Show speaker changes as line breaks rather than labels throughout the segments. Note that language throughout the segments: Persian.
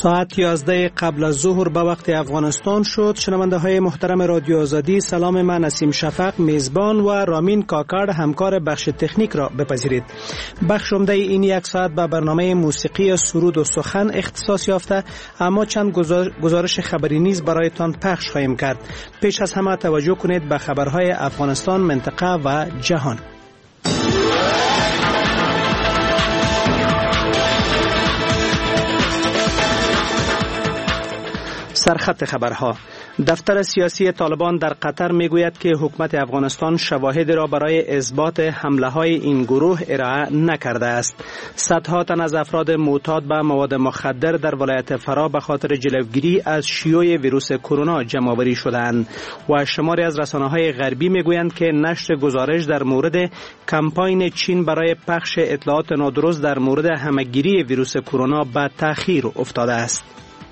ساعت 11 قبل از ظهر به وقت افغانستان شد. شنونده های محترم رادیو آزادی، سلام. من نسیم شفق میزبان و رامین کاکړ همکار بخش تکنیک را بپذیرید. بخش عمده این یک ساعت به برنامه موسیقی سرود و سخن اختصاص یافته، اما چند گزارش خبری نیز برایتان پخش خواهیم کرد. پیش از همه توجه کنید به خبرهای افغانستان، منطقه و جهان. سرخط خبرها. دفتر سیاسی طالبان در قطر میگوید که حکومت افغانستان شواهد را برای اثبات حمله های این گروه ارائه نکرده است. صدها تن از افراد معتاد به مواد مخدر در ولایت فرا به خاطر جلوگیری از شیوع ویروس کرونا جمع آوری شدند و شماری از رسانه‌های غربی میگویند که نشر گزارش در مورد کمپاین چین برای پخش اطلاعات نادرست در مورد همه‌گیری ویروس کرونا به تأخیر افتاده است.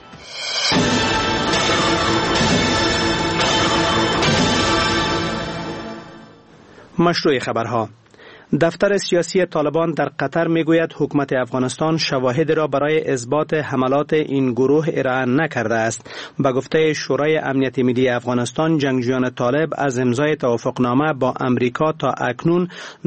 مشروع خبرها. دفتر سیاسی طالبان در قطر میگوید حکومت افغانستان شواهد را برای اثبات حملات این گروه ارائه نکرده است. به گفته شورای امنیت ملی افغانستان، جنگجویان طالب از امضای توافقنامه با امریکا تا اکنون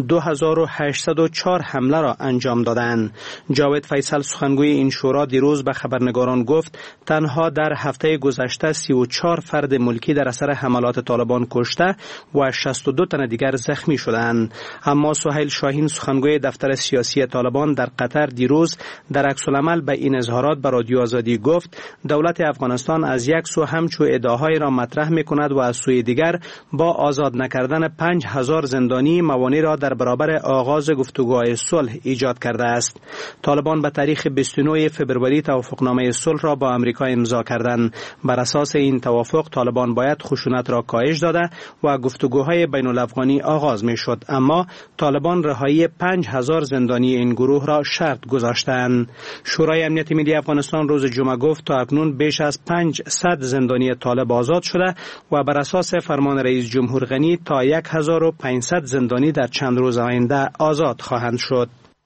2804 حمله را انجام دادند. جاوید فیصل، سخنگوی این شورا، دیروز به خبرنگاران گفت تنها در هفته گذشته 34 فرد ملکی در اثر حملات طالبان کشته و 62 تن دیگر زخمی شدند. اما سهیل شاهین، سخنگوی دفتر سیاسی طالبان در قطر، دیروز در عکس‌العمل به این اظهارات به رادیو آزادی گفت دولت افغانستان از یک سو همچو ادعاهای را مطرح می‌کند و از سوی دیگر با آزاد نکردن 5000 زندانی موانع را در برابر آغاز گفتگوهای صلح ایجاد کرده است. طالبان به تاریخ 29 فوریه توافقنامه صلح را با امریکا امضا کردند. بر اساس این توافق طالبان باید خشونت را کاهش داده و گفتگوهای بین الافغانی آغاز می‌شد، اما طالبان رهایی 5000 زندانی این گروه را شرط گذاشتند. شورای امنیت ملی افغانستان روز جمعه گفت تا اکنون بیش از 500 زندانی طالب آزاد شده و بر اساس فرمان رئیس جمهور غنی تا 1500 زندانی در چند روز آینده آزاد خواهند شد.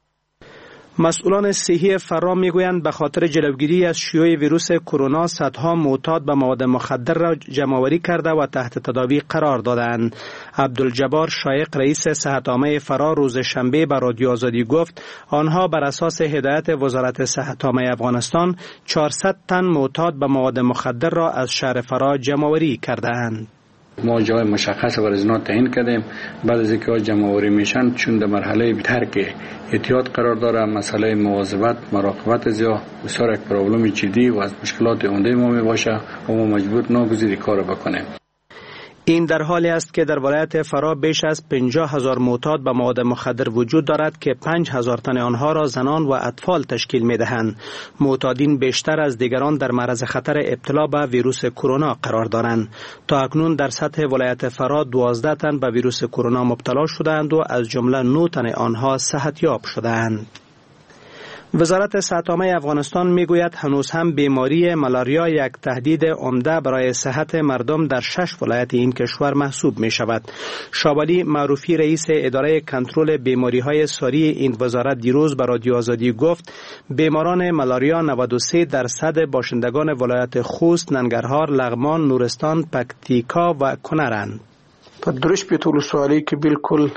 مسئولان صحی فرا میگویند به خاطر جلوگیری از شیوع ویروس کرونا صدها معتاد به مواد مخدر را جمع‌آوری کرده و تحت تداوی قرار دادند. عبدالجبار شایق، رئیس صحت عامه فرا، روز شنبه به رادیو آزادی گفت آنها بر اساس هدایت وزارت صحت عامه افغانستان 400 تن معتاد به مواد مخدر را از شهر فرا جمع‌آوری کردند.
ما جای مشخص بر از اینا تعیین کردیم. بعد از اینکه جمع‌آوری میشن، چون در مرحله ترک احتیاط قرار داره، مسئله مواظبت، مراقبت از یا بسیار یک پرابلم جدی و از مشکلات عمده ما میباشه و ما مجبور ناگزیر کار بکنیم.
این در حالی است که در ولایت فرا بیش از 50,000 معتاد به مواد مخدر وجود دارد که 5,000 تن آنها را زنان و اطفال تشکیل می‌دهند. معتادین بیشتر از دیگران در معرض خطر ابتلا به ویروس کرونا قرار دارند. تا اکنون در سطح ولایت فرا 12 تن به ویروس کرونا مبتلا شدند و از جمله 9 تن آنها صحتیاب شدند. وزارت صحت عامه افغانستان میگوید هنوز هم بیماری ملاریا یک تهدید عمده برای صحت مردم در 6 ولایت این کشور محسوب می شود. شابالی معروفی، رئیس اداره کنترل بیماری‌های ساری این وزارت، دیروز به رادیو آزادی گفت بیماران ملاریا 93% باشندگان ولایت خوست، ننگرهار، لغمان، نورستان، پکتیکا و کنرند.
درش په ټولو سوالي کې بالکل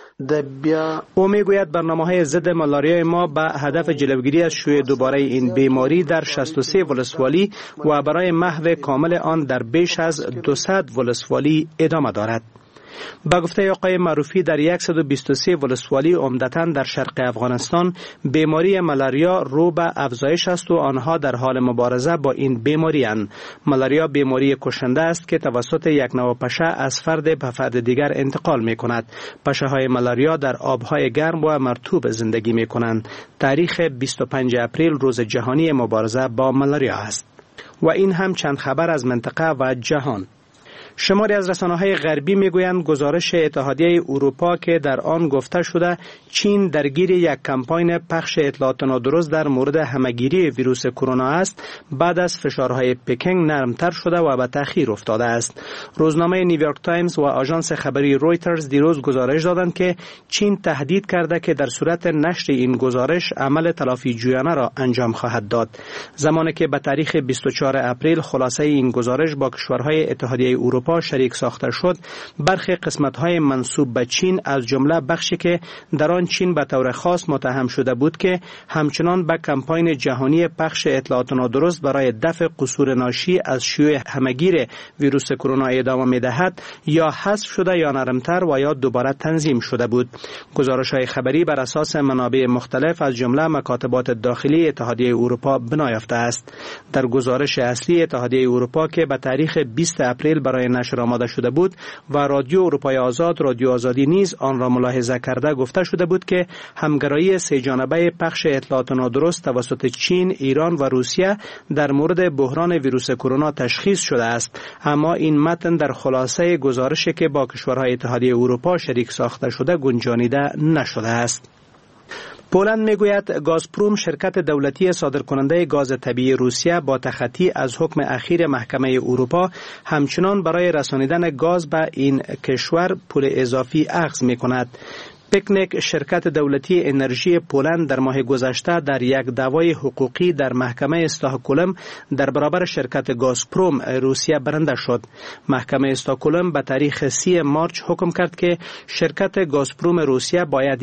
او میگوید برنامه‌های ضد ملاریا ما به هدف جلوگیری از شیوع دوباره این بیماری در 63 ولسوالی و برای محو کامل آن در بیش از 200 ولسوالی ادامه دارد. با گفته آقای معروفی در 123 ولسوالی عمدتاً در شرق افغانستان بیماری ملاریا رو به افزایش است و آنها در حال مبارزه با این بیماری اند. ملاریا بیماری کشنده است که توسط یک نوع پشه از فرد به فرد دیگر انتقال می کند. پشه های ملاریا در آبهای گرم و مرطوب زندگی می کنند. تاریخ 25 اپریل روز جهانی مبارزه با ملاریا است. و این هم چند خبر از منطقه و جهان. شماری از رسانه‌های غربی میگویند گزارش اتحادیه اروپا که در آن گفته شده چین درگیر یک کمپاین پخش اطلاعات نادرست در مورد همه‌گیری ویروس کرونا است، بعد از فشارهای پکینگ نرمتر شده و به تأخیر افتاده است. روزنامه نیویورک تایمز و آژانس خبری رویترز دیروز گزارش دادند که چین تهدید کرده که در صورت نشر این گزارش عمل تلافی جویانه را انجام خواهد داد. زمانی که به تاریخ 24 اپریل خلاصه این گزارش با کشورهای اتحادیه اروپا شریک ساخته شد، برخی قسمت‌های منسوب به چین از جمله بخشی که در آن چین به طور خاص متهم شده بود که همچنان به کمپاین جهانی پخش اطلاعات نادرست برای دفع قصور ناشی از شیوع همه‌گیر ویروس کرونا ادامه می‌دهد یا حذف شده یا نرمتر و یا دوباره تنظیم شده بود. گزارش‌های خبری بر اساس منابع مختلف از جمله مکاتبات داخلی اتحادیه اروپا بنا یافته است. در گزارش اصلی اتحادیه اروپا که به تاریخ 20 اپریل برای نشر آماده شده بود و رادیو اروپای آزاد، رادیو آزادی نیز آن را ملاحظه کرده، گفته شده بود که همگرایی سه جانبه پخش اطلاعات نادرست توسط چین، ایران و روسیه در مورد بحران ویروس کرونا تشخیص شده است، اما این متن در خلاصه گزارشی که با کشورهای اتحادیه اروپا شریک ساخته شده گنجانیده نشده است. پولند میگوید گازپروم شرکت دولتی صادرکننده گاز طبیعی روسیه با تخطی از حکم اخیر محکمه اروپا همچنان برای رسانیدن گاز به این کشور پول اضافی اخذ میکند. پیکنیک شرکت دولتی انرژی پولند در ماه گذشته در یک دعوای حقوقی در محکمه استکهلم در برابر شرکت گازپروم روسیه برنده شد. محکمه استکهلم به تاریخ 30 مارچ حکم کرد که شرکت گازپروم روسیه باید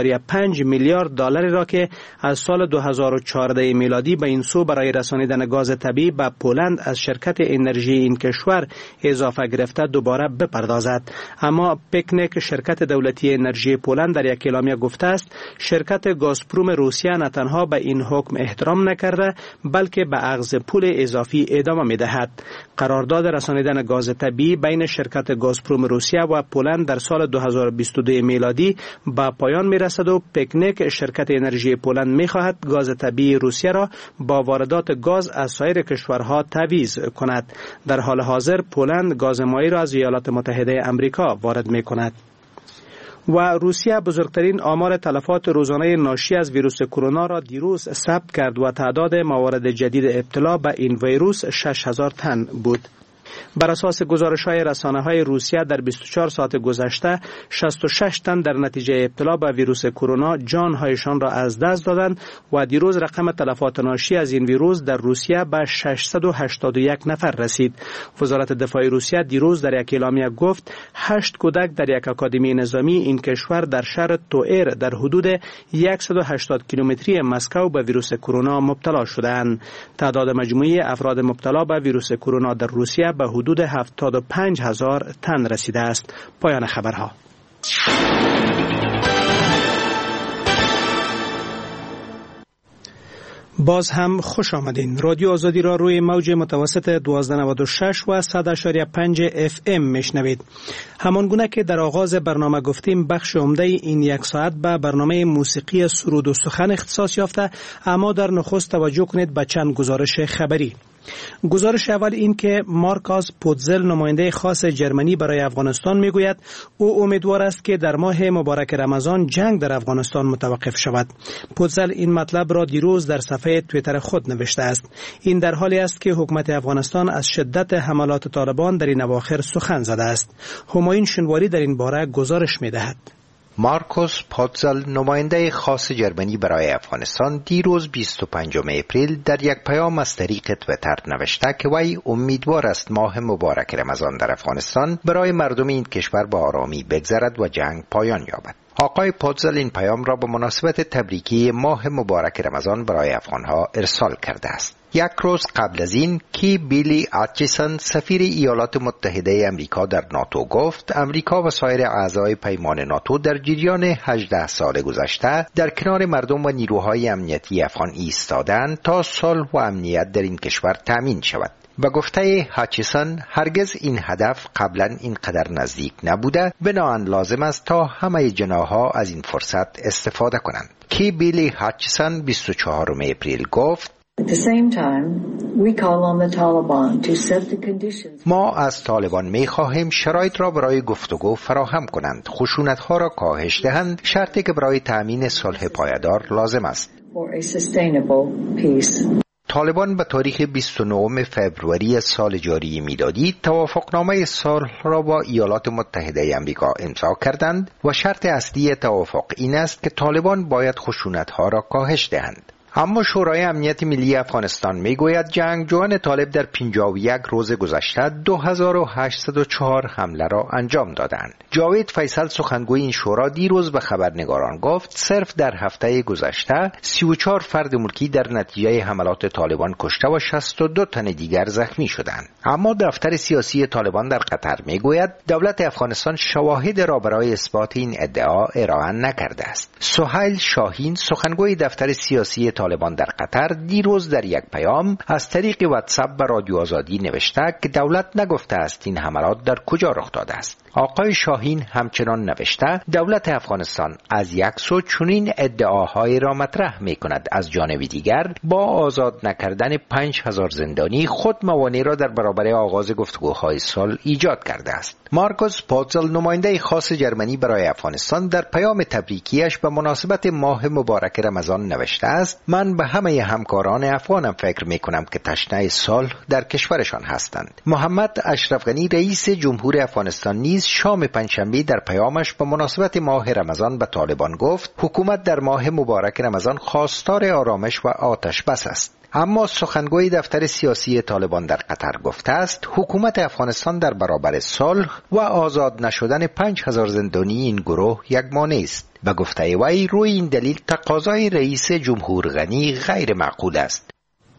1.5 میلیارد دلار را که از سال 2014 میلادی به این سو برای رسانیدن گاز طبیعی به پولند از شرکت انرژی این کشور اضافه گرفته دوباره بپردازد. اما پیکنیک شرکت دولتی انرژی پولند در یک اعلامیه گفته است شرکت گازپروم روسیه نه تنها به این حکم احترام نکرده بلکه به اخذ پول اضافی ادامه می‌دهد. قرارداد رسانیدن گاز طبیعی بین شرکت گازپروم روسیه و پولند در سال 2022 میلادی به پایان می‌رسد و پیکنیک شرکت انرژی پولند می‌خواهد گاز طبیعی روسیه را با واردات گاز از سایر کشورها تعویض کند. در حال حاضر پولند گاز مایی را از ایالات متحده آمریکا وارد می‌کند. و روسیه بزرگترین آمار تلفات روزانه ناشی از ویروس کرونا را دیروز ثبت کرد و تعداد موارد جدید ابتلا به این ویروس 6000 تن بود. بر اساس گزارش‌های رسانه‌های روسیه در 24 ساعت گذشته 66 تن در نتیجه ابتلا به ویروس کرونا جان‌هایشان را از دست دادند و دیروز رقم تلفات ناشی از این ویروس در روسیه به 681 نفر رسید. وزارت دفاع روسیه دیروز در یک اعلامیه گفت 8 کودک در یک آکادمی نظامی این کشور در شهر توئر در حدود 180 کیلومتری مسکو به ویروس کرونا مبتلا شدند. تعداد مجموعی افراد مبتلا به ویروس کرونا در روسیه به حدود 75,000 تن رسیده است. پایان خبرها. باز هم خوش آمدین. رادیو آزادی را روی موج متوسط 1296 و 100.5 FM میشنوید. همانگونه که در آغاز برنامه گفتیم بخش عمده این یک ساعت به برنامه موسیقی سرود و سخن اختصاص یافته، اما در نخست توجه کنید به چند گزارش خبری. گزارش اول این که مارکاس پوتزل نماینده خاص جرمنی برای افغانستان میگوید او امیدوار است که در ماه مبارک رمضان جنگ در افغانستان متوقف شود. پوتزل این مطلب را دیروز در صفحه توییتر خود نوشته است. این در حالی است که حکومت افغانستان از شدت حملات طالبان در این اواخر سخن زده است. همایون شنواری در این باره گزارش می‌دهد.
مارکوس پوتزل نماینده خاص جرمنی برای افغانستان دیروز 25 اپریل در یک پیام از طریق توییتر نوشته که وی امیدوار است ماه مبارک رمضان در افغانستان برای مردم این کشور با آرامی بگذرد و جنگ پایان یابد. آقای پوتزل این پیام را به مناسبت تبریکی ماه مبارک رمضان برای افغانها ارسال کرده است. یک روز قبل از این کی بیلی اتچیسن سفیر ایالات متحده امریکا در ناتو گفت امریکا و سایر اعضای پیمان ناتو در جریان 18 سال گذشته در کنار مردم و نیروهای امنیتی افغان ایستادند تا صلح و امنیت در این کشور تامین شود. و گفته هاتچیسن هرگز این هدف قبلا اینقدر نزدیک نبوده، بنابراین لازم است تا همه جناح‌ها از این فرصت استفاده کنند. کی بیلی هاتچیسن 24 اپریل گفت ما از طالبان می‌خواهیم شرایط را برای گفتگو فراهم کنند، خشونت‌ها را کاهش دهند، شرطی که برای تأمین صلح پایدار لازم است. طالبان به تاریخ 29 فوریه سال جاری میلادی توافقنامه صلح را با ایالات متحده آمریکا امضا کردند و شرط اصلی توافق این است که طالبان باید خشونت‌ها را کاهش دهند. اما شورای امنیت ملی افغانستان میگوید جنگجویان طالب در 51 روز گذشته 2804 حمله را انجام دادند. جاوید فیصل سخنگوی این شورا دیروز به خبرنگاران گفت صرف در هفته گذشته 34 فرد ملکی در نتیجه حملات طالبان کشته و 62 تن دیگر زخمی شدند. اما دفتر سیاسی طالبان در قطر میگوید دولت افغانستان شواهد را برای اثبات این ادعا ارائه نکرده است. سهیل شاهین سخنگوی دفتر سیاسی طالبان در قطر دیروز در یک پیام از طریق واتساپ به رادیو آزادی نوشته که دولت نگفته است این حملات در کجا رخ داده است. آقای شاهین همچنان نوشته دولت افغانستان از یک سو چنین ادعاهای را مطرح می کند، از جانب دیگر با آزاد نکردن 5000 زندانی خود موانع را در برابر آغاز گفتگوهای صلح ایجاد کرده است. مارکوس پوتزل نماینده خاص جرمنی برای افغانستان در پیام تبریکیش به مناسبت ماه مبارک رمضان نوشته است من به همه همکاران افغانم فکر می کنم که تشنه صلح در کشورشان هستند. محمد اشرف غنی رئیس جمهور افغانستان نیز شام پنجشنبه در پیامش به مناسبت ماه رمضان به طالبان گفت حکومت در ماه مبارک رمضان خواستار آرامش و آتش بس است. اما سخنگوی دفتر سیاسی طالبان در قطر گفته است حکومت افغانستان در برابر صلح و آزاد نشدن 5000 زندانی این گروه یک مانع است. به گفته وی روی این دلیل تقاضای رئیس جمهور غنی غیر معقول است.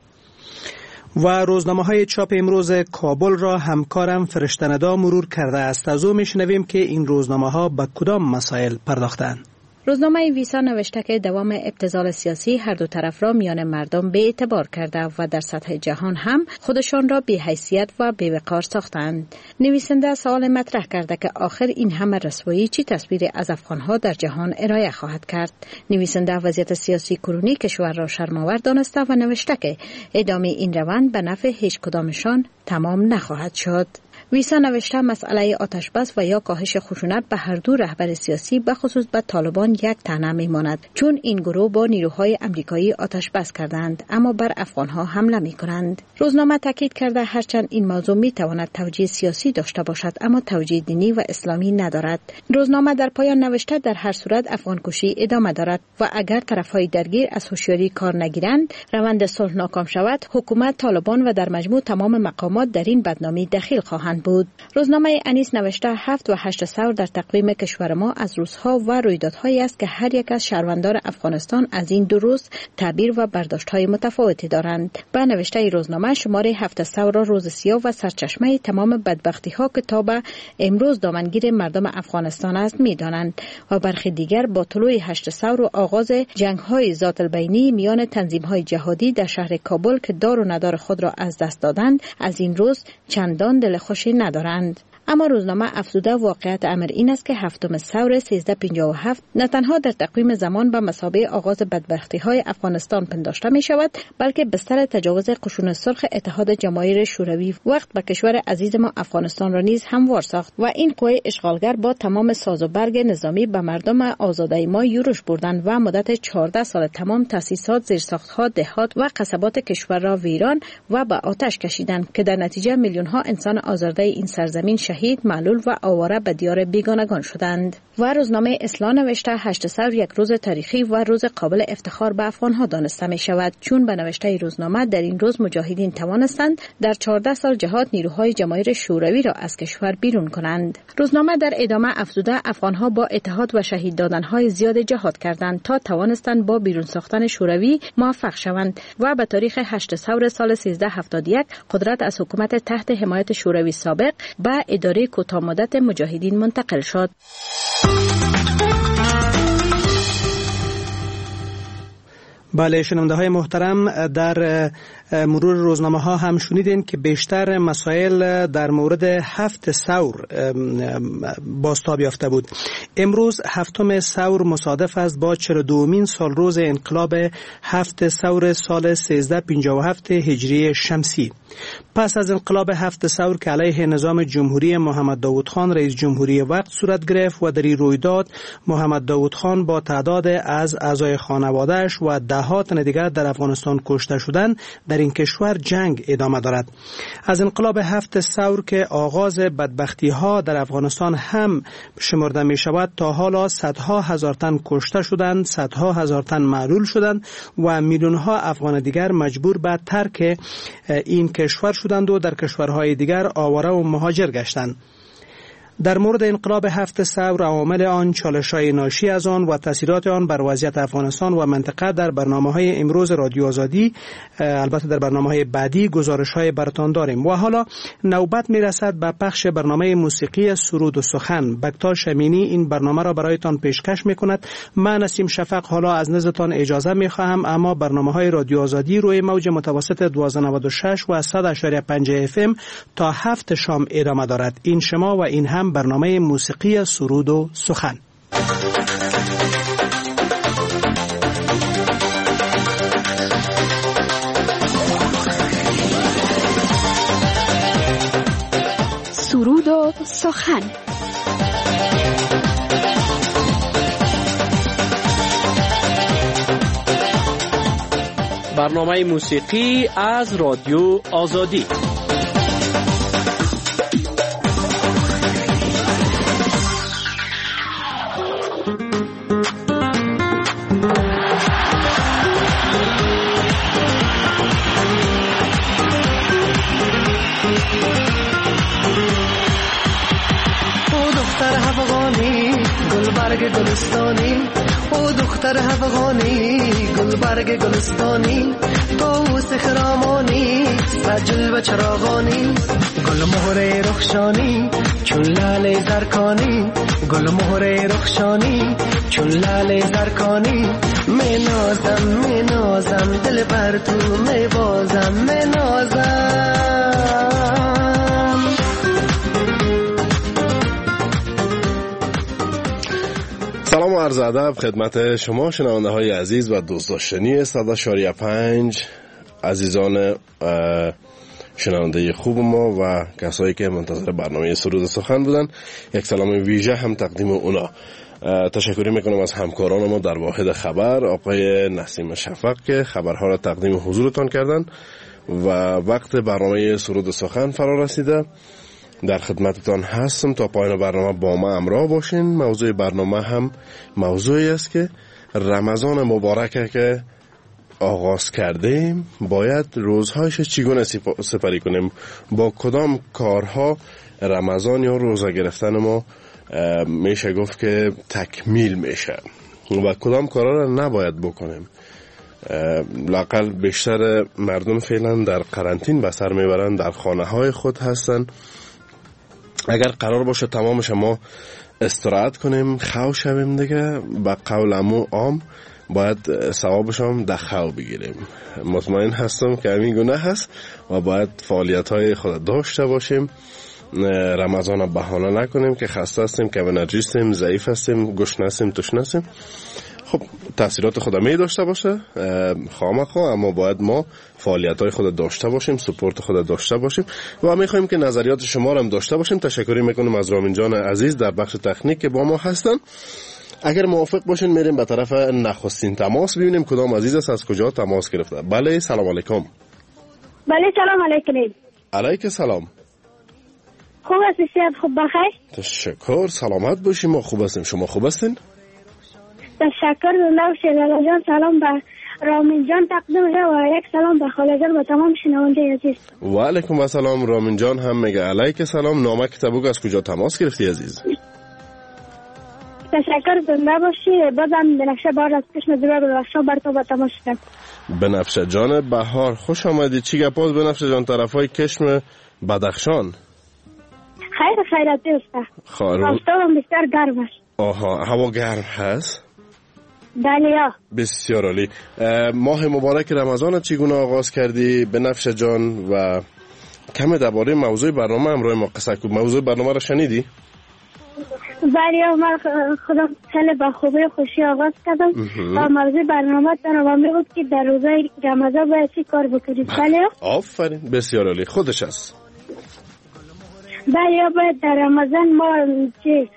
و روزنامه‌های چاپ امروز کابل را همکارم فرشته ندا مرور کرده است. از او میشنویم که این روزنامه‌ها به کدام مسائل پرداختند.
روزنامه ویسا نوشته که دوام ابتذال سیاسی هر دو طرف را میان مردم به اعتبار کرده و در سطح جهان هم خودشان را بی حیثیت و بی وقار ساختند. نویسنده سوال مطرح کرده که آخر این همه رسوایی چی تصویری از افغانها در جهان ارائه خواهد کرد. نویسنده وضعیت سیاسی کنونی کشور را شرم‌آور دانسته و نوشته که ادامه این روند به نفع هیچ کدامشان تمام نخواهد شد. ویسا نوشته مسئله آتش بس و یا کاهش خشونت به هر دو رهبر سیاسی به خصوص به طالبان یک طعنه میماند، چون این گروه با نیروهای امریکایی آتش بس کردند اما بر افغانها حمله میکنند. روزنامه تاکید کرده هرچند این موضوع میتواند توجیه سیاسی داشته باشد اما توجیه دینی و اسلامی ندارد. روزنامه در پایان نوشته در هر صورت افغان کشی ادامه دارد و اگر طرفهای درگیر از هوشیاری کار نگیرند روند صلح ناکام شود، حکومت، طالبان و در مجموع تمام مقامات در این بدنامی دخیل خواهند بود. روزنامه انیس نوشته 7 و 8 ثور در تقویم کشور ما از روزها و رویدادهایی است که هر یک از شهروندان افغانستان از این دو روز تعبیر و برداشت‌های متفاوتی دارند. با نوشته روزنامه شماره 7 ثور را روز سیاه و سرچشمه تمام بدبختی‌ها که تا به امروز دامنگیر مردم افغانستان است می‌دانند و برخی دیگر با طلوع 8 ثور و آغاز جنگ‌های ذات البینی میان تنظیم‌های جهادی در شهر کابل که دار و ندار خود را از دست دادند از این روز چندان دلخوشی ندارند. اما روزنامه افزوده واقعیت امر این است که 7 ثور 1357 نه تنها در تقویم زمان به مثابه آغاز بدبختی‌های افغانستان پنداشته می شود، بلکه بستر تجاوز قشون سرخ اتحاد جماهیر شوروی وقت به کشور عزیز ما افغانستان را نیز هموار ساخت و این قوه اشغالگر با تمام ساز و برگ نظامی به مردم آزاده ما یورش بردند و مدت 14 سال تمام تأسیسات، زیرساخت‌ها، دهات و قصبات کشور را ویران و به آتش کشیدند که در نتیجه میلیون‌ها انسان آزرده این سرزمین شهید، معلول و آواره به دیار بیگانگان شدند. و روزنامه اصلاح نوشته 8 ثور یک روز تاریخی و روز قابل افتخار به افغانها دانسته می شود، چون به نوشته روزنامه در این روز مجاهدین توانستند در 14 سال جهاد نیروهای جماهیر شوروی را از کشور بیرون کنند. روزنامه در ادامه افزوده افغانها با اتحاد و شهید دادنهای زیاد جهاد کردند تا توانستند با بیرون ساختن شوروی موفق شوند و به تاریخ 8 ثور سال 1371 قدرت از حکومت تحت حمایت شوروی سابق به اداره کوتاه مدت مجاهدین منتقل شد.
بله شنونده های محترم، در مرور روزنامه ها هم شنیدین که بیشتر مسائل در مورد 7 ثور بازتاب یافته بود. امروز 7 ثور مصادف است با 42مین سال روز انقلاب 7 ثور سال 1357 هجری شمسی. پس از انقلاب 7 ثور که علیه نظام جمهوری محمد داود خان رئیس جمهوری وقت صورت گرفت و در این رویداد محمد داود خان با تعداد از اعضای خانواده‌اش و ده‌ها تن دیگر در افغانستان کشته شدند، در این کشور جنگ ادامه دارد. از انقلاب 7 ثور که آغاز بدبختی ها در افغانستان هم شمرده می شود تا حالا صدها هزار تن کشته شدند، صدها هزار تن معلول شدند و میلیون ها افغان دیگر مجبور به ترک این کشور شدند و در کشورهای دیگر آواره و مهاجر گشتند. در مورد انقلاب 7 ثور، عوامل آن، چالش‌های ناشی از آن و تاثیرات آن بر وضعیت افغانستان و منطقه در برنامه‌های امروز رادیو آزادی، البته در برنامه‌های بعدی گزارش‌های براتان داریم. و حالا نوبت می‌رسد به پخش برنامه موسیقی سرود و سخن. بکتاش امینی این برنامه را برایتان پیشکش می‌کند. من نسیم شفق حالا از نزدتان اجازه می‌خواهم، اما برنامه‌های رادیو آزادی روی موج متوسط 1296 و 100.5 FM تا 7 شام ادامه دارد. این شما و این هم برنامه موسیقی سرود و سخن.
سرود و سخن.
برنامه موسیقی از رادیو آزادی.
گلستانی او دختر افغانی گلبرگ گلستانی طاووس خرامانی سجل و چراغانی گل مهر رخشانی چون لال زرکانی گل مهر رخشانی چون لال زرکانی می نازم دل بر تو می بازم می نازم.
سلام و عرض ادب خدمت شما شنونده های عزیز و دوست داشتنی 100.5 عزیزان شنونده خوب ما و کسایی که منتظر برنامه سرود سخن بودن. یک سلام ویژه هم تقدیم اونا. تشکر میکنم از همکاران ما در واحد خبر، آقای نسیم شفق که خبرها را تقدیم حضورتان کردن و وقت برنامه سرود سخن فرا رسیده. در خدمتتان هستم تا پایان برنامه با ما همراه باشین. موضوع برنامه هم موضوعی است که رمضان مبارکه که آغاز کردیم باید روزهایش چگونه سپری کنیم، با کدام کارها رمضان یا روزه گرفتن ما میشه گفت که تکمیل میشه و کدام کارها را نباید بکنیم. لااقل بیشتر مردم فعلا در قرنطین به سر میبرن، در خانه های خود هستن. اگر قرار باشه تمام شما استراحت کنیم، خو شویم دیگه، به قول عمو عام باید ثوابش هم در خو بگیریم. مطمئن هستم که همین گناه هست و باید فعالیت های خود داشته باشیم. رمضان بهانه نکنیم که خسته هستیم، که انرژی هستیم، ضعیف هستیم، گشنه هستیم، تشنه هستیم. خب تاثیرات خود می داشته باشه خامخا، اما باید ما فعالیت های خود داشته باشیم، سپورت خود داشته باشیم و میخوایم که نظریات شما را هم داشته باشیم. تشکری میکنم از رامین جان عزیز در بخش تکنیک که با ما هستن. اگر موافق باشین میریم به طرف نخستین تماس، ببینیم کدام عزیز است از کجا تماس گرفته. بله سلام علیکم.
بله سلام علیکم.
علیک سلام.
خوب هستی؟ صحت خوب بخیر؟
تشکر، سلامت باشیم. ما خوب هستیم، شما خوب هستین؟
تشکر. زنده باشید. جان سلام به رامین جان تقدیم و یک سلام به خاله جان و تمام شنونده عزیز.
و علیکم السلام. رامین جان هم میگه علیک سلام. نامه کتابو از کجا تماس گرفتی عزیز؟
تشکر. زنده باشی. بازم بنفشه بهار از چشم زیبا بنفشه بر تو با تماس شدم.
بنفشه جان بهار خوش آمدی. چی گپاز بنفشه جان طرفای چشم بدخشان؟
خیراتی است.
آفتاب
هم بسیار گرم است.
آها، هوا گرم هست؟
بله.
بسیار عالی. ماه مبارک رمضان چگونه آغاز کردی بنفشه جان و کم درباره موضوع برنامه همراه ما قصه کن. موضوع برنامه را شنیدی؟
بله من خودم خیلی با خوبی خوشی آغاز کردم و موضوع برنامه تنوام بود که در روزای رمضان باید چی کار بکنید. بله
آفرین بسیار عالی. خودش است.
بله باید در رمضان ما چی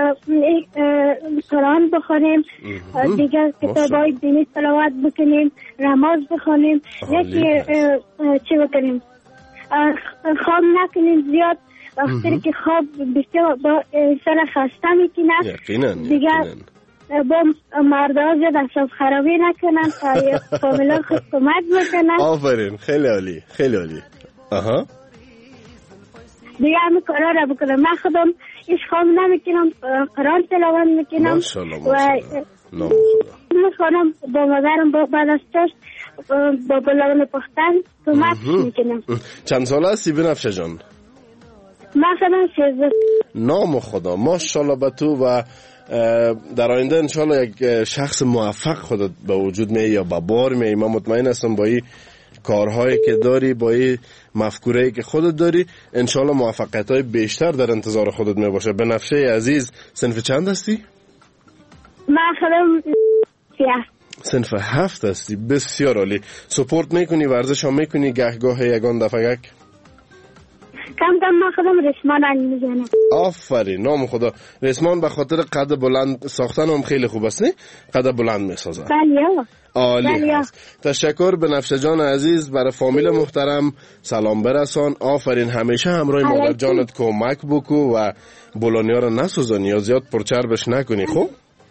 قرآن بخونیم، دیگر کتابای دینی تلاوت بکنیم، نماز بخونیم، یکی چی بکنیم خواب نکنیم زیاد. وقتی که خواب بسیار با انسان خسته میکنن. دیگر با مردها زیاد اعصاب خرابی نکنن تا فامیلا خود کمک بکنن.
آفرین خیلی عالی خیلی عالی. آها
دیگه همه کارا را بکنم. من خودم ایش خواب نمیکنم، قرآن تلاوت میکنم و میخوانم با مادرم بعد از چشت با بلان پختن کمک میکنم.
چند ساله هستی بنفشه جان؟
من خودم 13.
نام خدا ماشاءالله به تو و در آینده انشالله یک شخص موفق خودت به وجود می یا به بار می. من مطمئن هستم با این کارهایی که داری با این مفکوره‌ای که خودت داری انشالله موفقیت‌های بیشتر در انتظار خودت می باشه. بنفشه عزیز صنف چند هستی؟
من خودم 7.
صنف 7 هستی. بسیار عالی. سپورت میکنی ورزش هم میکنی گهگاه یگان دفعه
کم کم من خودم رسمان انجام میزنم.
آفرین نام خدا. رسمان به خاطر قد بلند ساختن هم خیلی خوب است نه؟ قد بلند میسازه.
بله
عالی هست. تشکر بنفشه جان عزیز. برای فامیل محترم سلام برسان. آفرین همیشه همراه مادر جانت کمک بکو و بلانیا رو نسوزانی یا زیاد پرچربش نکنی. خب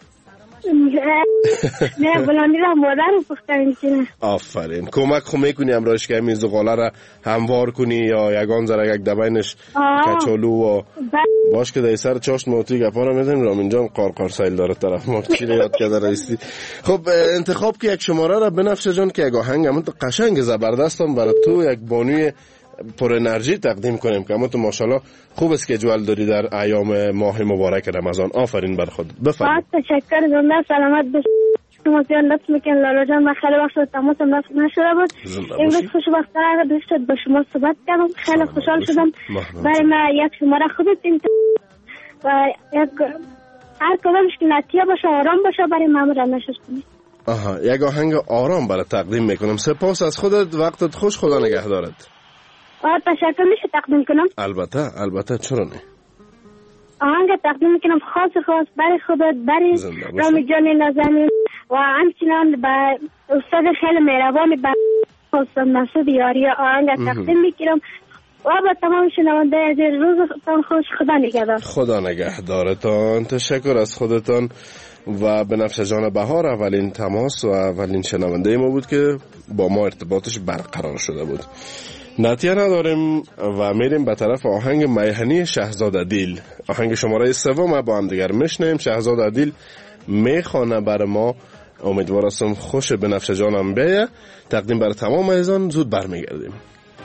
نه بلانی را مادر رو پخته میکنه.
آفرین کمک خو میکنی همراهش که همین زغاله را هموار کنی یا یگان زره یک دبینش کچالو و باش که در سر چاشت موتی گپا را میدیم. رامین جان قارقار سایل داره طرف ما چی رو یاد کرده رایستی. خب انتخاب که یک شماره را بنفشه جان که یک آهنگ همون قشنگ زبردستم برای تو یک بانوی پر انرژی تقدیم کنیم که اما تو ماشاءالله خوب اسکیجول داری در ایام ماه مبارک رمضان. آفرین بر خود. بفرمایید.
تشکر. زنده سلامت باشید. شما زیاد لطف میکنید لالا جان. من خیلی وقت تماسم نشده بود. امروز خوشبختانه دوست شد با شما صحبت کردم. خیلی خوشحال شدم. برای من یک شماره خودت و یک هر کدامش که نتیه باشه آرام باشه برای من را نشست کنید.
آها یک آهنگ آرام برای تقدیم میکنم. سپاس از خودت. وقتت خوش. خدا نگهدارت.
تشکر. میشه تقدیم کنم؟
البته چرا نه.
آهنگ تقدیم میکنم خاص برای خودت، برای رامی جان نازنین و همچنان به استاد خیلی مهربانی به استاد مسعود یاری. آهنگ تقدیم میکنم و با تمام شنونده از روزتان خوش. خدا نگهدار.
خدا نگهدارتان. تشکر از خودتان. و بنفشه جان بهار اولین تماس و اولین شنونده ما بود که با ما ارتباطش برقرار شده بود. نتیه نداریم و میریم به طرف آهنگ میهنی شهزاد عدیل. آهنگ شماره 3 با هم دیگر میشنیم. شهزاد عدیل میخوانه بر ما. امیدوار هستم خوش بنفشه جانم بیه. تقدیم بر تمام عزیزان. زود برمیگردیم.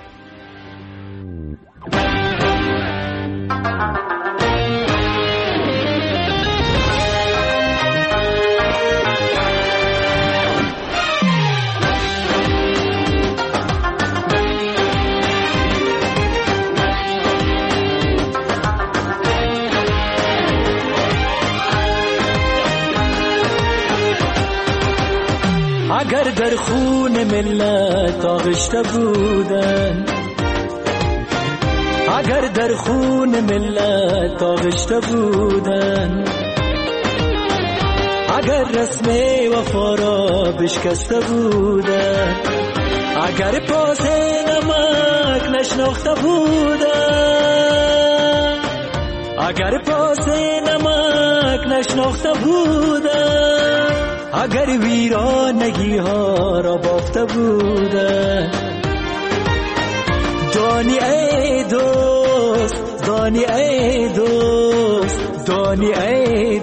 اگر در خون ملت آغشته بودن، اگر در خون ملت آغشته بودن، اگر رسم وفا را بشکسته بودن، اگر پاس نمک نشناخته بودن، اگر پاس نمک نشناخته بودن، اگر ویرانگی ها را بافته بودن، دانی ای دوست، دانی ای دوست، دانی ای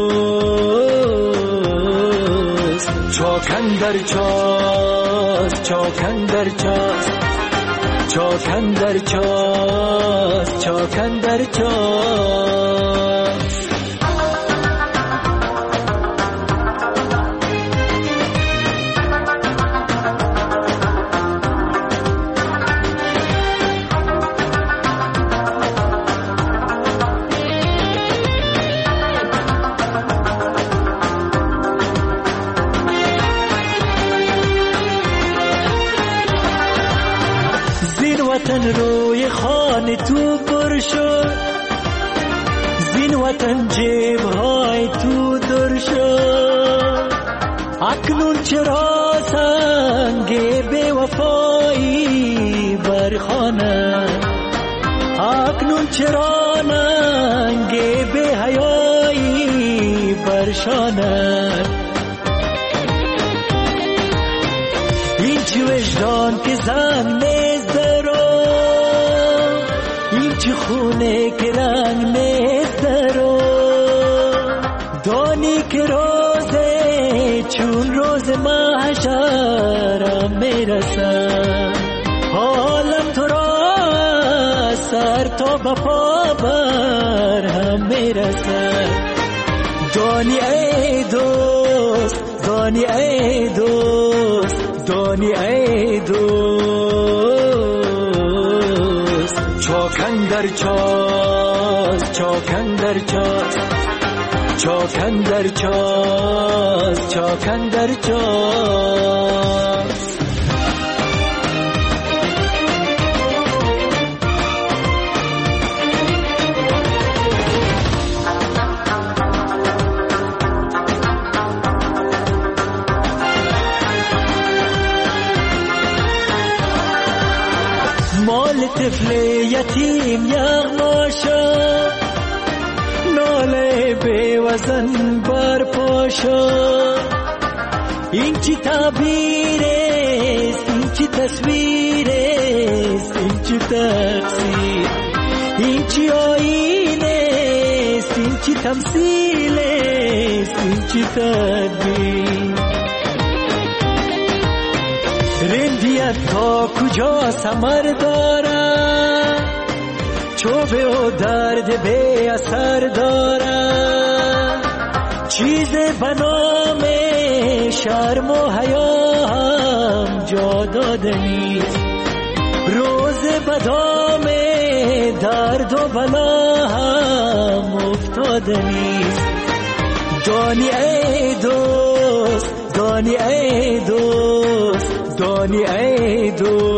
دوست، چاکن در چاست، چاکن در چاست، چاکن در چاست، چاکن در چاست. وطن جیب های تو در شد، اکنون چرا سنگ بی وفایی برخواند، اکنون چرا ننگ بی حیایی برشاند. این چی وجدان که زنگ نیست درو، این چی خونه که رنگ نیست درو، دانی که روزه چون روز محشرم میرسد، حالم تو را سر تا بپا بر هم میرسد. دانی ای دوست، دانی ای دوست، دانی ای دوست، چاکن در چاس، چاکن در چاس، چاکن در چاس، چاکن در چاس. مال طفل یتیم یغما شد، ناله بی وزن بر شد. این چی تعبیر است، این چی تصویر است، این چی تفسیر، این چی آیین است، این چی تمثیل است، این چی تدبیر. رندیت تا کجا ثمر دارد، چوبه و درد بی اثر دارد. چیز به نام شرم و حیا هم جا داده نیست، روز بدام درد و بلا هم افتاده نیست. دانی ای دوست، دانی ای دوست، دانی ای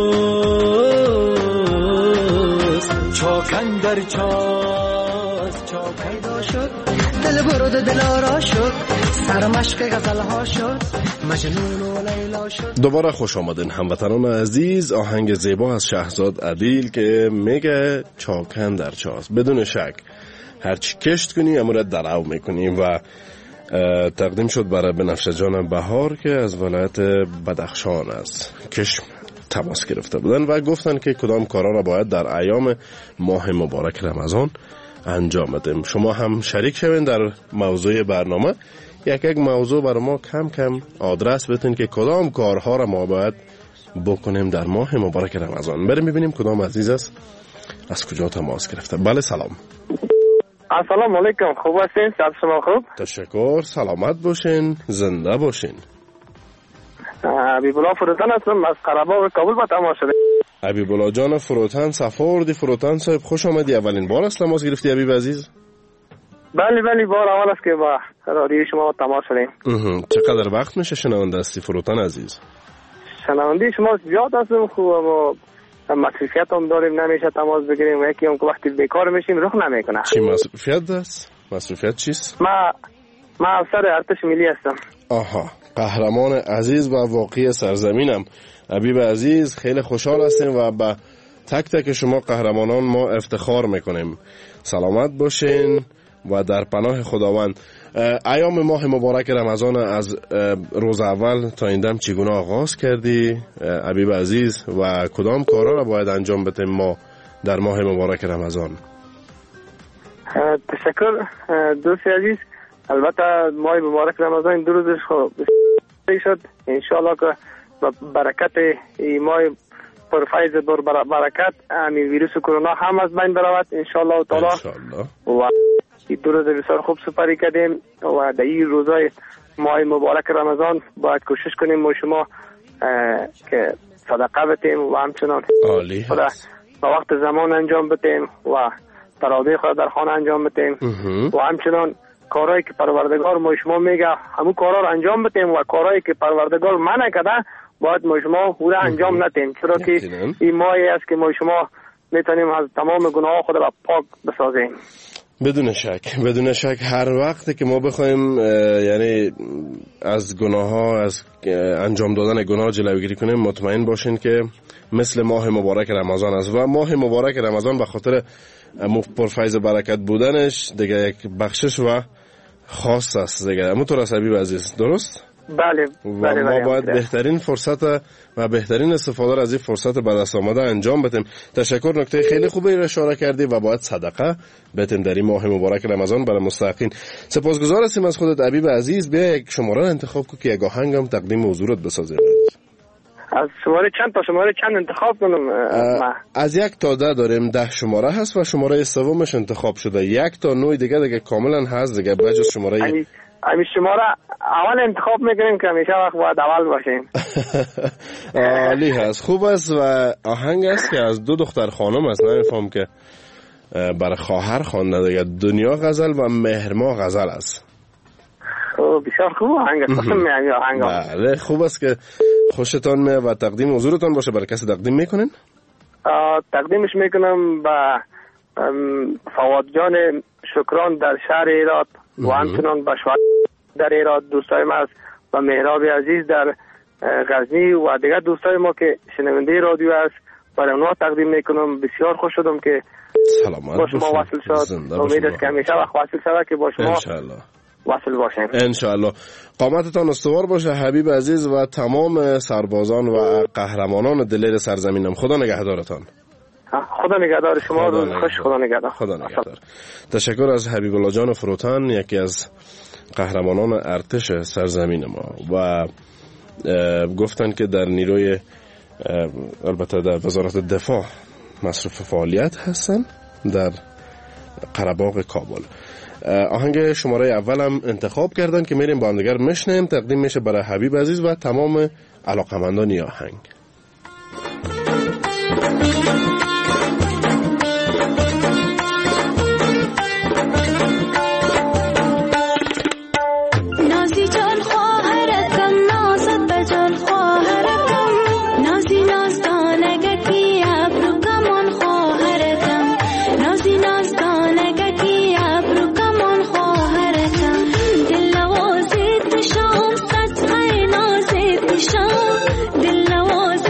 دوست، چاکن در چاس، چاکن در شد، دل برود دل آرا شد، سر مشق غزل ها شد، مجنون و لیلا شد.
دوباره خوش آمدین هموطنان عزیز. آهنگ زیبا از شهزاد عدیل که میگه چاکن در چاس. بدون شک هرچی کشت کنی امورت درعو میکنی و تقدیم شد برای بنفشه جان بهار که از ولایت بدخشان است. کشم تماس گرفته بودن و گفتن که کدام کارا را باید در ایام ماه مبارک رمضان انجام بدیم. شما هم شریک شوین در موضوع برنامه، یک موضوع برای ما کم کم آدرس بتین که کدام کارها را ما باید بکنیم در ماه مبارک رمضان. بریم ببینیم کدام عزیز است، از کجا تماس گرفته. بله سلام.
السلام علیکم، خوب هستین؟ صحت شما خوب؟
تشکر، سلامت باشین، زنده باشین.
حبیبالله فروتن هستم از قره‌باغ کابل با تماس شده.
حبیبالله جان فروتن، صفاوردی فروتن صاحب، خوش آمدی. اولین بار است تماس گرفتی حبیب عزیز؟
بله بار اول است که با رادیو شما تماس شدیم.
چقدر وقت میشه شنونده هستی فروتن عزیز؟
شنونده شما زیاد هستم، خوب اما مصروفیت هم داریم، نمیشه تماس بگیریم و یکی هم که وقتی بیکار میشیم رخ نمیکنه.
چی مصروفیت است؟ مصروفیت چیست؟
من افسر ارتش ملی هستم.
آها، قهرمان عزیز و واقعی سرزمینم. حبیب عزیز خیلی خوشحال هستیم و با تک تک شما قهرمانان ما افتخار میکنیم. سلامت باشین و در پناه خداوند. ایام ماه مبارک رمضان از روز اول تا این دم چگونه آغاز کردی حبیب عزیز و کدام کارا را باید انجام بدیم ما در ماه مبارک رمضان؟
تشکر دوست عزیز. البته ماه مبارک رمضان دو روزش شد، انشاءالله که برکت این ماه پر فیض دور برکت همین ویروس کرونا هم از بین برود انشاءالله تعالی. و دو روز بسیار خوب سپری کردیم و در این روزای ماه مبارک رمضان باید کوشش کنیم ما شما که صدقه بتیم و همچنان با وقت زمان انجام بتیم و تراویح خود در خانه انجام بتیم و همچنان کارهایی که پروردگار ما شما میگه همون کارا رو انجام بتیم و کارهایی که پروردگار منع کرده باید ما شما او را انجام ندیم، چرا که این ماهی است که ما شما میتونیم از تمام گناه خود را پاک بسازیم.
بدون شک هر وقت که ما بخوایم یعنی از گناه ها، از انجام دادن گناه جلوگیری کنیم، مطمئن باشین که مثل ماه مبارک رمضان است. و ماه مبارک رمضان به خاطر پرفیض برکت بودنش دیگه یک بخشش و خاص است دیگه. همونطور است حبیب عزیز، درست؟
بله.
و ما باید بهترین فرصت و بهترین استفاده از این فرصت به دست آمده انجام بدیم. تشکر، نکته خیلی خوبی را اشاره کردی و باید صدقه بدیم در این ماه مبارک رمضان برای مستحقین. سپاسگزار هستیم از خودت حبیب عزیز. بیا یک شماره انتخاب کن که یک آهنگم تقدیم حضورت بسازیم.
از شماره چند انتخاب کنم؟
از 1 تا 10 داریم، 10 شماره هست و شماره سومش انتخاب شده. 1 تا 9 دیگه کاملا هست دیگه، بجز شماره
همین شماره اول انتخاب میکنیم که همیشه وقت باید اول باشیم.
عالی هست، خوب است. و آهنگ است که از 2 دختر خانم است، نمیفهم که برای خواهر خوانده دیگه. دنیا غزل و مهرما غزل است.
بسیار خوب آهنگ است.
بله خوب است که خوشتان میاد و تقدیم حضورتان باشه. برای کسی تقدیم میکنین؟
تقدیمش میکنم به فواد جان شکران در شهر ایراد و همچنان به شوهر در ایراد، دوستای ما است، و مهراب عزیز در غزنی و دیگر دوستای ما که شنونده رادیو است. برای اونها تقدیم میکنم. بسیار خوش شدم که با شما وصل شد. امید است که همیشه وقت وصل شود که با شما
انشالله
وصل باشیم
انشالله. قامتتان استوار باشه حبیب عزیز و تمام سربازان و قهرمانان دلیر سرزمینم. خدا نگهدارتان.
خدا نگهدار شما. روز خوش. خدا
نگهدار. تشکر از حبیب الله جان فروتن، یکی از قهرمانان ارتش سرزمین ما. و گفتن که در نیروی البته در وزارت دفاع مصروف فعالیت هستن در قره‌باغ کابل. آهنگ شماره اولم انتخاب کردن که میریم با هم دیگر میشنیم. تقدیم میشه برای حبیب عزیز و تمام علاقمندان آهنگ.
دل نواز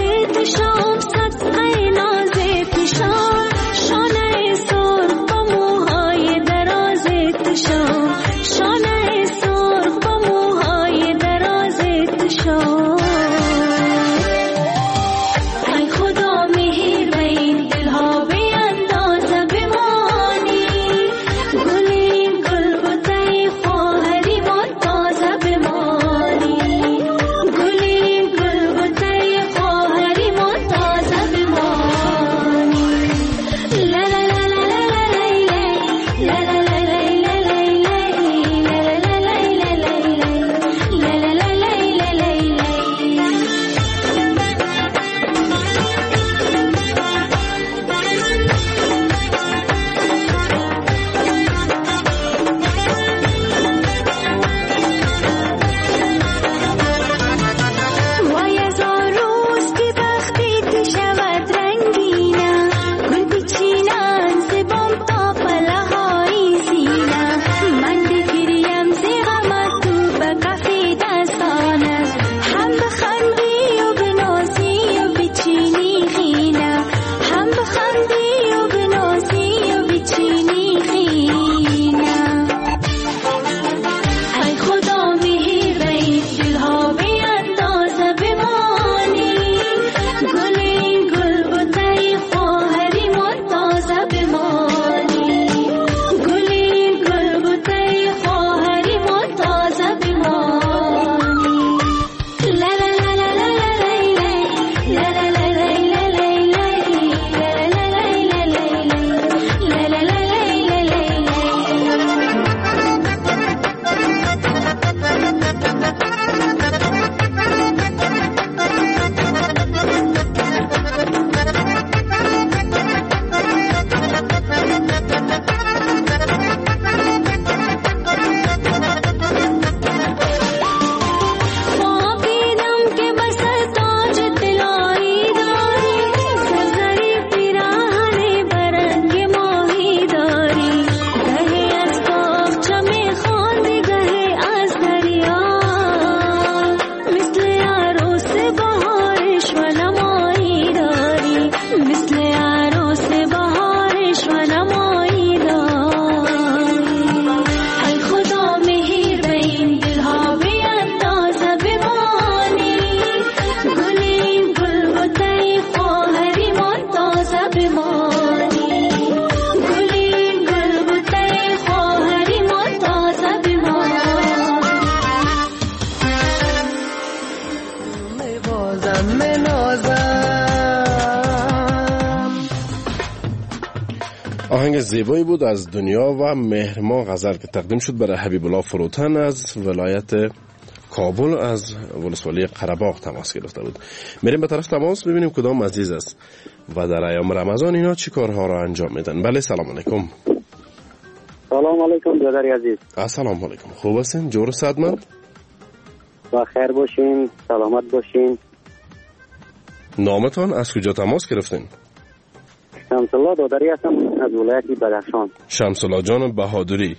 آهنگ زیبایی بود از دنیا و مهرما غزل که تقدیم شد برای حبیب الله فروتن از ولایت کابل از ولسوالی قره‌باغ تماس گرفته بود. میریم به طرف تماس ببینیم کدام عزیز است و در ایام رمضان اینا چی کارها را انجام میدن. بله سلام علیکم.
سلام علیکم برادر عزیز.
السلام علیکم. خوب هستین؟ جور صحتمند؟
با خیر باشین، سلامت باشین.
نامتان از کجا تماس گرفتین؟
شمس الله دادری هستم از ولایت بدخشان.
شمس الله جان بهادری.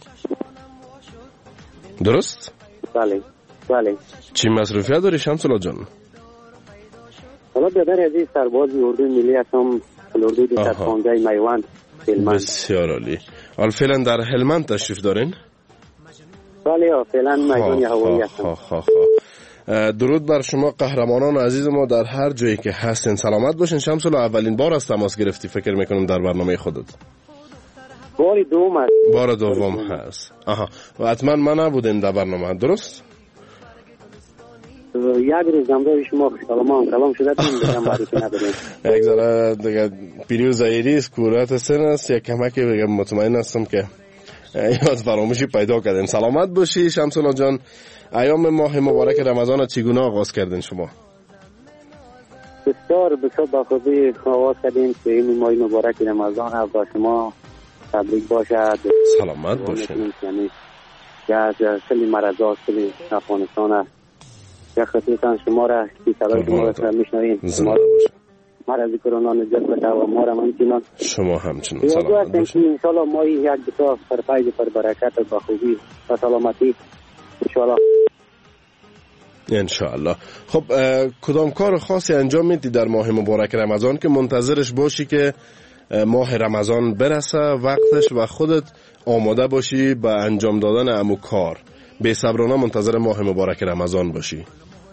درست؟
بله. بله.
چی مصروفیت داری شمس الله جان؟
حالا برادر عزیز سرباز اردوی ملی هستم، اردوی 250 میوند هلمند.
بسیار عالی. حال فعلا در هلمند تشریف دارین؟
بله فعلا میدان هوایی هستم.
درود بر شما قهرمانان عزیز ما در هر جایی که هستین. سلامت باشین. شمس الله اولین بار از تماس گرفتی فکر میکنم در برنامه خودت؟
بار دوم است.
بار دوم هست. آها و حتما من نبودین در برنامه درست؟
یک روز نمدار شما کلام شده بگم باری که نداریم.
یک ذره دیگه پیریو زایری است کورات سن است یک کمک بگم مطمئن هستم که یاد فراموشی پیدا کردین. سلامت باشی شمس الله جان. ایام ماه مبارک رمضان چگونه آغاز کردین شما؟
بسیار با خوبی آغاز کردیم که این ماه مبارک رمضان با شما تبریک باشد.
سلامت باشین.
از کلی مرضات کلی افغانستان یا خطیتان شما را که صدای شما را میشنویم. مرض کرونا نجات بده و ما را همچنان
شما همچنان سلامت
باشین. انشاءالله ما یک دو پر فیض پر برکت و خوبی و سلامتی انشاءالله.
انشاءالله. خب کدام کار خاصی انجام میدی در ماه مبارک رمضان که منتظرش باشی که ماه رمضان برسه وقتش و خودت آماده باشی به انجام دادن امو کار، بی صبرانه منتظر ماه مبارک رمضان باشی؟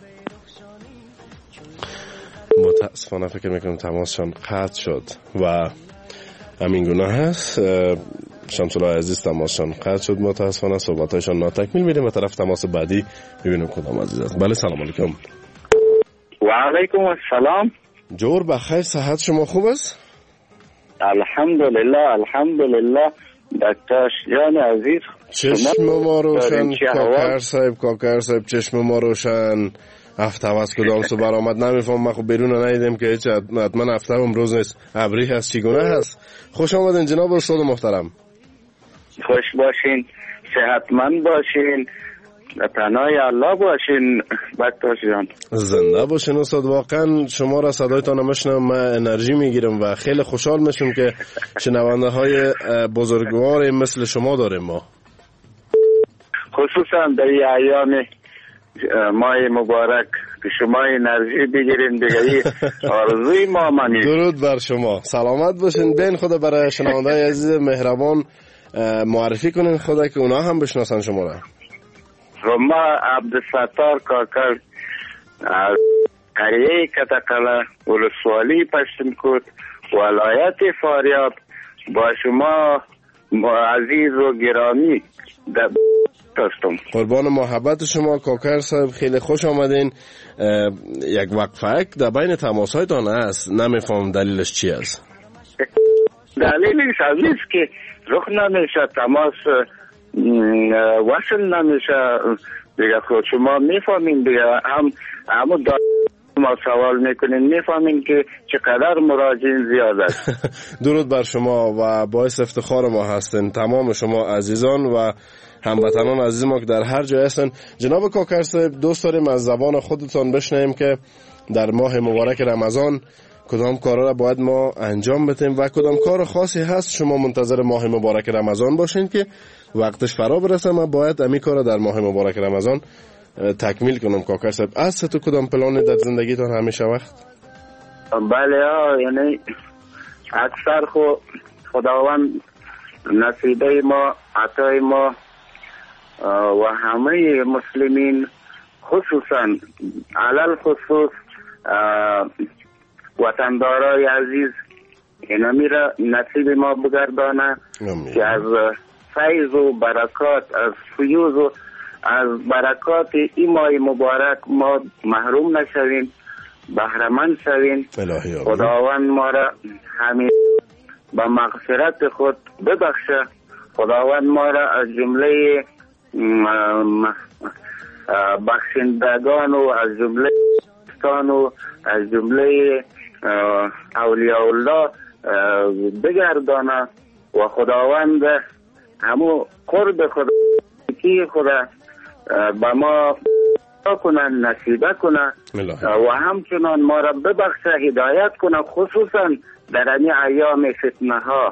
متاسفانه فکر میکنم تماسشان قطع شد و همین گناه هست. شمس الله عزیز تماسشان قطع شد متاسفانه، صحبتایشان ناتکمیل. میریم به طرف تماس بعدی ببینیم کدام عزیز است. بله سلام علیکم.
و علیکم السلام.
جور بخیر، صحت شما خوب است؟
الحمدلله الحمدلله دکتر جان عزیز.
چشم ما روشن کاکر صاحب چشم ما روشن. هفته از کدام سو برآمد نمیفهم. من خب بیرون ندیدم که هیچ حتما هفته امروز نیست. ابری هست چگونه هست؟ خوش آمدین جناب استاد محترم.
خوش باشین، صحتمند باشین، پناه الله باشین دکتر جان.
زنده باشین استاد. واقعا شما را صدایتان میشنوم من انرژی میگیرم و خیلی خوشحال میشم که شنونده های بزرگوار مثل شما داریم ما،
خصوصا در ایام ماه مبارک که شما انرژی بگیرین دیگه آرزوی ما منید.
درود بر شما، سلامت باشین. بین خدا برای شنونده های عزیز مهربان معرفی کنین خدا که اونا هم بشناسن شما را.
ما عبدالستار کاکر از قریه کتقله ولسوالی پشتونکوت ولایت فاریاب با شما عزیز و گرامی هستم.
قربان محبت شما کاکر صاحب، خیلی خوش آمدین. یک وقفه در بین تماس هایتان هست، نمیفهم دلیلش چی است؟
دلیلش است که رخ نمیشه تماس وصل نمیشه دیگه. خود شما میفهمین دیگه، همو ما سوال میکنین میفهمین که چقدر مراجعین زیاد است.
درود بر شما و باعث افتخار ما هستین تمام شما عزیزان و هموطنان عزیز ما که در هر جای هستن. جناب کاکر صاحب دوست داریم از زبان خودتان بشنویم که در ماه مبارک رمضان کدام کارا را باید ما انجام بدیم و کدام کار خاصی هست شما منتظر ماه مبارک رمضان باشین که وقتش فرا برسه ما باید امی کارا در ماه مبارک رمضان تکمیل کنم. کاکر صاحب از تو کدام پلانی در زندگیتان همیشه وقت؟
بله یعنی اکثر خداوند نصیبه ما عطای ما و همه مسلمین خصوصا علل خصوص وطندارای عزیز اینمی را نصیب ما بگردانه که از فیض و برکات از فیوز و از برکات این ماه مبارک ما محروم نشویم، بهره‌مند شویم. خداوند ما را همین به مغفرت خود ببخشه. خداوند ما را از جمله بخشندگان و از جمله دوستان و از جمله اولیاء الله بگردانه و خداوند همو قرب خدا به ما کنه، نصیبه کنه و همچنان ما را ببخشه، هدایت کنه، خصوصا در این ایام فتنه ها.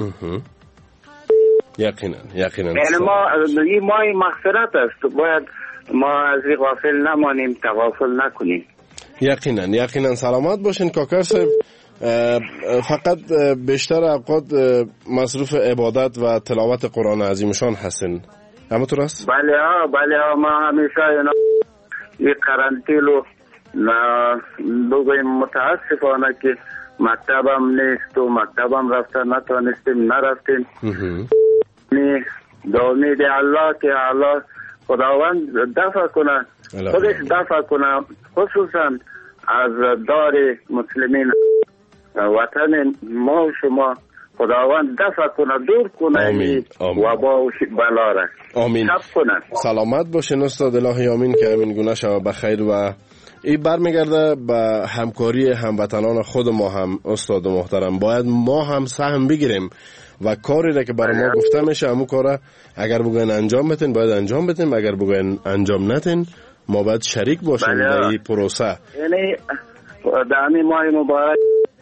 یقینا
یعنی این ماه مغفرت است، باید ما از این غافل نمانیم، تغافل نکنیم.
یقینا سلامت باشین کاکر صاحب. فقط بیشتر اوقات مصروف عبادت و تلاوت قرآن عظیمشان هستین، همونطور است؟
بله ما همیشه این قرنطینه بگویم متاسفانه که مکتبم نیست و مکتبم رفتن نتونستیم نرفتیم. به امید الله که الله خداوند دفع کنه، خودش دفع کنه، خصوصا از دار مسلمین وطن ما و شما خداوند دفع کنه، دور کنه وبا و بلا را.
آمین. سلامت باشین استاد، الهی آمین که امین گونه شما بخیر. و این برمیگرده به همکاری هموطنان خود ما هم استاد محترم. باید ما هم سهم بگیریم و کاری را که برای ما گفته میشه همون کارا اگر بگوین انجام بدین باید انجام بدیم، اگر بگوین انجام ندین ما باید شریک باشیم در این پروسه.
یعنی در همین ماه مبارک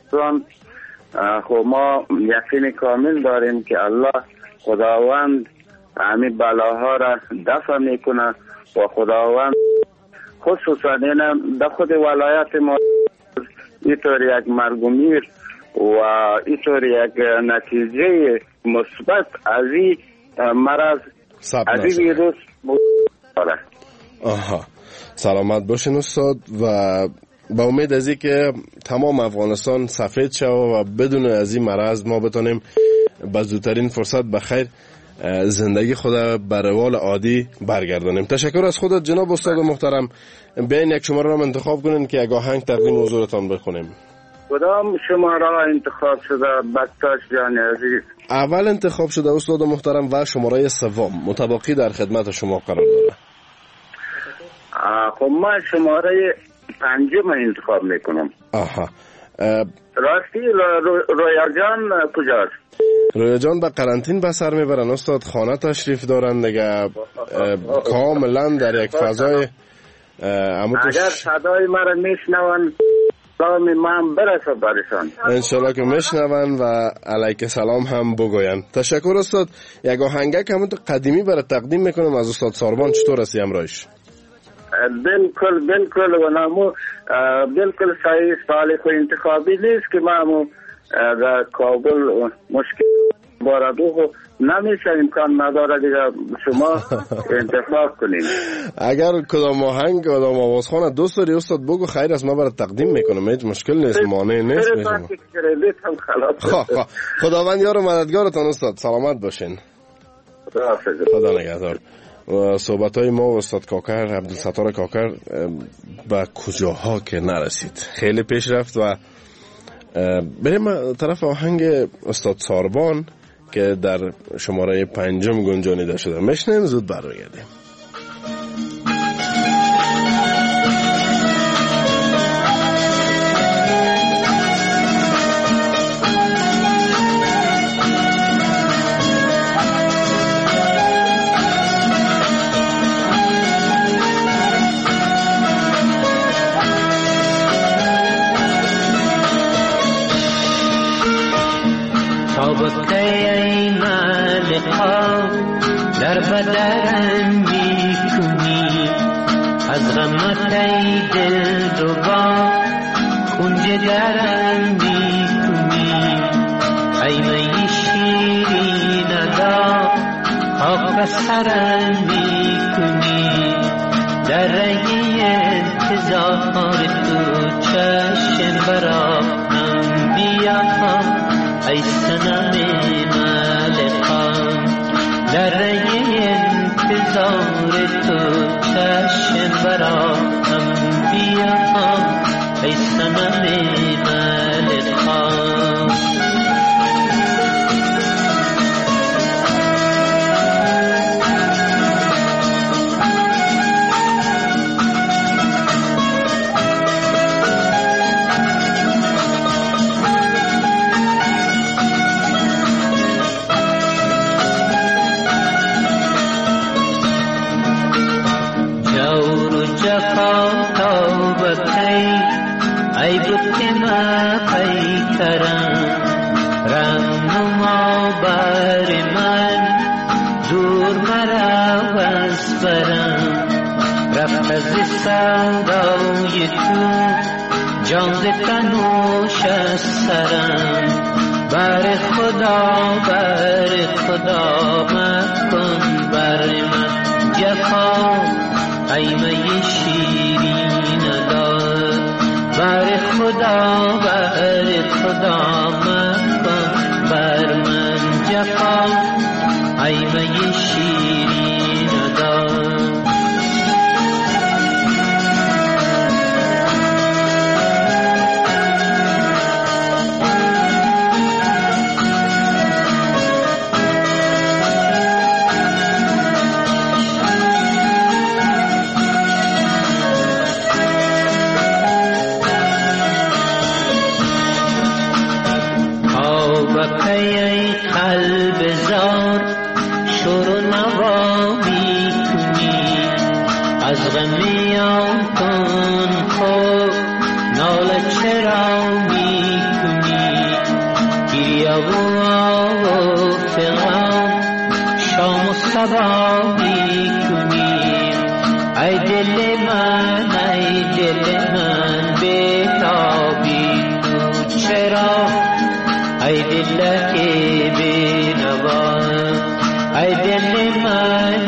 خب ما یقین کامل داریم که الله خداوند همین بلاها را دفع میکنه و خداوند خصوصا در خود ولایت ما اینطور یک مرگومیر و اینطور یک نتیجه مثبت از این مرض از این ویروس داره.
سلامت باشین استاد و با امید از این که تمام افغانستان سفید شود و بدون از این مرض ما بتونیم با زودترین فرصت بخیر زندگی خود به روال عادی برگردانیم. تشکر از خودت جناب استاد محترم. بیاین یک شماره را انتخاب کنین که یک آهنگ تقدیم حضورتان بخونیم.
کدام شماره انتخاب شده بکتاش جان عزیز؟
اول انتخاب شده استاد محترم و شماره سوم متباقی در خدمت شما قرار داره.
خب ما شماره پنجم انتخاب میکنم. راستی رویا جان کجاست؟
رویا جان به قرنطین به سر میبرن استاد، خانه تشریف دارن دیگه، کاملا در یک فضای
اگر صدای مرا میشنون سلام من برسه برشان
انشالله که میشنون و علیک سلام هم بگوین. تشکر استاد. یک آهنگک همون قدیمی برای تقدیم میکنم از استاد ساربان. چطور هستی امرایش؟
بالکل و نامو بالکل صحیح صالح و انتخابی نیست که ما در کابل مشکل باردو نمیشه، امکان نداره دیگه شما انتخاب کنیم.
اگر کدام آهنگ کدام آوازخوان دوست داری استاد بگو، خیر است ما برات تقدیم میکنم، هیچ مشکل نیست، مانع نیست. خداوند یار و مددگارتان استاد. سلامت باشین. خدا نگهدار. صحبت‌های ما و استاد کاکر عبدالستار کاکر به کجاها که نرسید، خیلی پیش رفت و بریم طرف آهنگ استاد ساربان که در شماره 5 گنجانیده شده. میشنیم، زود برمیگردیم.
در بدرم میکنی از غمت ای دل ربا کنج درم میکنی ای می شیرین ادا خاک سرم میکنی در رگی انتظار تو چشم برام بیا ای سنم ملقام در انتظار تو چشم برام بیا ای سنم ملقام جفا تا بکی ای بت ما پیکرم رهنما بر من دور مرا از برم رفت از سودای تو جان ز تنوش از سرم بر خدا مکن بر من جفا ای می شیرین دار بر خدا مکن بر من جفا ای می شیرین دار ای قلب زار شور نوا می کنی از غمیان کن خود ناله چرا می کنی گریه و فغان شام و صبا می کنی ای دل من بیتابی تو چرا ای دل که بینوا ای دل من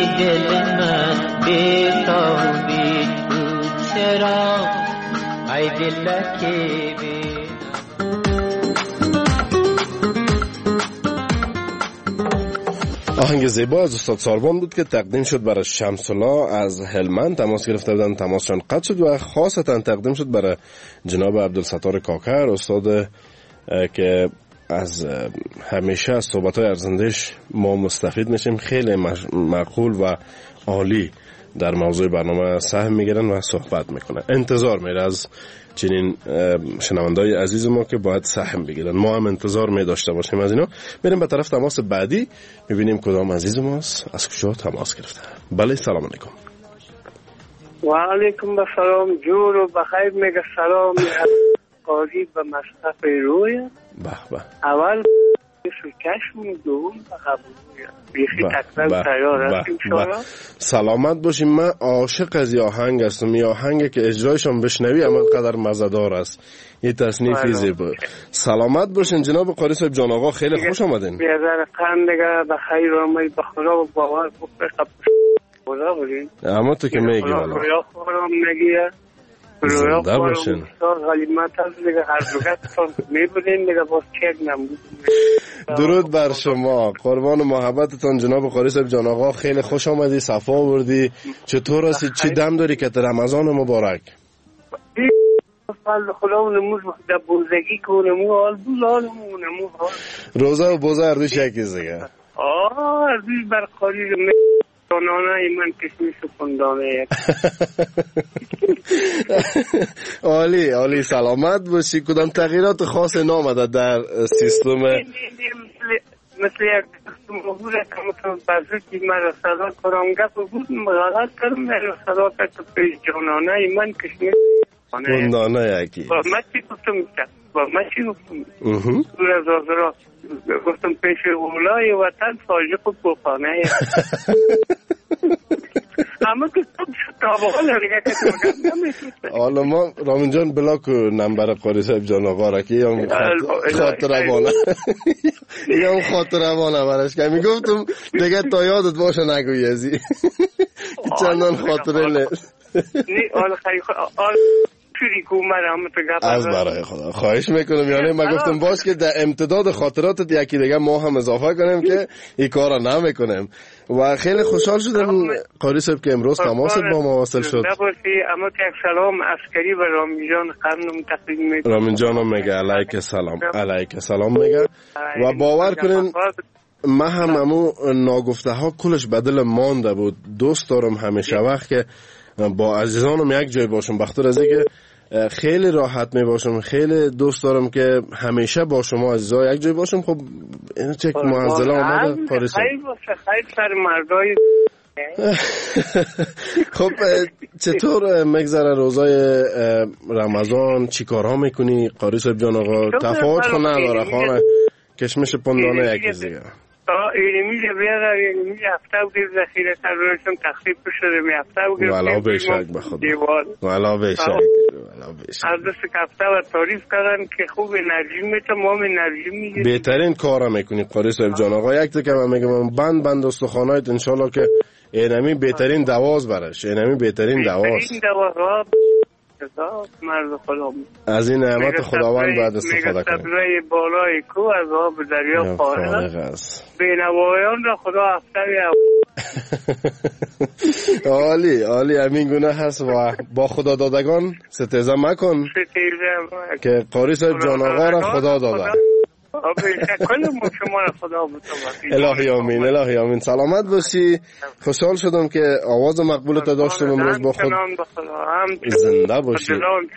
بیتابی تو چرا ای دل که
آهنگ زیبا از استاد ساربان بود که تقدیم شد برای شمس الله از هلمند. تماس گرفته بودن، تماسشان قطع شد و خاصتا تقدیم شد برای جناب عبدالستار کاکر، استاد که از همیشه از صحبت‌های ارزنده‌اش ما مستفید میشیم. خیلی معقول و عالی در موضوع برنامه سهم میگیرن و صحبت میکنن. انتظار میره از چنین شنوندای عزیز ما که باید سهم بگیرن. ما هم انتظار می داشته باشیم از اینا. بریم به طرف تماس بعدی ببینیم کدام عزیز ماست از کجا تماس گرفته. بله، سلام علیکم.
و علیکم السلام. جور و بخیر. میگه سلام قاضی به مصطف روی.
به
اول کشم دوم قبول بیخی تکرار تیار هست انشاءالله.
سلامت باشیم. من عاشق از این آهنگ هستم. این آهنگ که اجرایشان بشنوی اما قدر مزه‌دار است. این تصنیفی زیبا. سلامت باشین جناب قاری صاحب جان آقا، خیلی خوش آمدین.
بیادر قندگه بخیر آمدید. بخدا و باور بکنید خدا بودین.
اما تو که میگی والا
رویا خورم نگیه
زنده باشین.
غلیمت هست دیگه هر دوگتتان میبودین دیگه باز چک نمود.
درود بر شما، قربان محبتتان جناب قاری صاحب جان آقا. خیلی خوش آمدی، صفا آوردی. چطور هستی؟ چی دم داری که رمضان مبارک؟
خدا و نموز در بوزگی که نمو حال بود حالمو نمو حال
روزه و بوزه اردوش یکیز دیگه.
اردوش برقاری دانانه من کشمی سکندانه.
عالی عالی، سلامت باشی. کدام تغییرات خاص نامده در سیستم؟
مثل یک موضوع که مثل بازو که من صدا کرم گفت بود مغالط کردم من صدا که پیش جانانه من کشمی
سکندانه یکی.
با من چی گفتم؟ دور از آزرا گفتم پیش اولای وطن فاجق و بخانه. اما که تابقال دیگه که
حالا ما رامین جان بلاک نمبر قاری صاحب جان آقا را که یا خاطرمانه یا خاطرمانه برش که میگفتم دیگه تا یادت باشه نگوی ازی چندان خاطره نیست.
آل خیلی
از برای خدا خواهش میکنم. یعنی من گفتم باش که در امتداد خاطراتت یکی دیگه ما هم اضافه کنیم که این کارا نمیکنیم. و خیلی خوشحال شدم قاری صاحب که امروز تماست با ما واصل شد.
اما یک سلام عسکری به رامین جان خانم تقدیم میکنم.
رامین جانم میگه علیک سلام. علیک سلام میگه. و باور کنین من هم امو ناگفته ها کلش بدل مانده بود. دوست دارم همیشه وقت که با عزیزانم یک جای باشم، بخاطر از اینکه خیلی راحت می باشم. خیلی دوست دارم که همیشه با شما عزیزا یک جای باشم. خب این چک معضله آمده قاری صاحب.
خیلی سر مردای
خب چطور مگذره روزای رمضان؟ چی کارها میکنی قاری صاحب جان آقا؟ تفاوت خو نداره خانه کشمش پندانه یک دیگه.
اینمیشه بیاره اینمیشه هفته و گیر ذخیره ترویشم تخریب شده می هفته و گیر
والا بشک بخدا والا بشک
از دست هفته و تعریف کردن که خوب انرژی میته ما انرژی میگیریم.
بهترین کارا میکنی قاری صاحب جان آقا. یک تا که من میگم بند استخوانایت انشالله که اینمی بهترین دواز برش، اینمی بهترین دواست.
مرد خدا
از این نعمت خداوند باید استفاده کنیم.
سبزه بالای کو از آب دریا فارغ است. بینوایان را خدا افتری
عالی همین گونه هست و با خدا دادگان ستیزه مکن که قاری صاحب جان آقا را خدا داده. الهی آمین. سلامت باشی. خوشحال شدم که آواز مقبولت داشتم امروز با خود. زنده باشی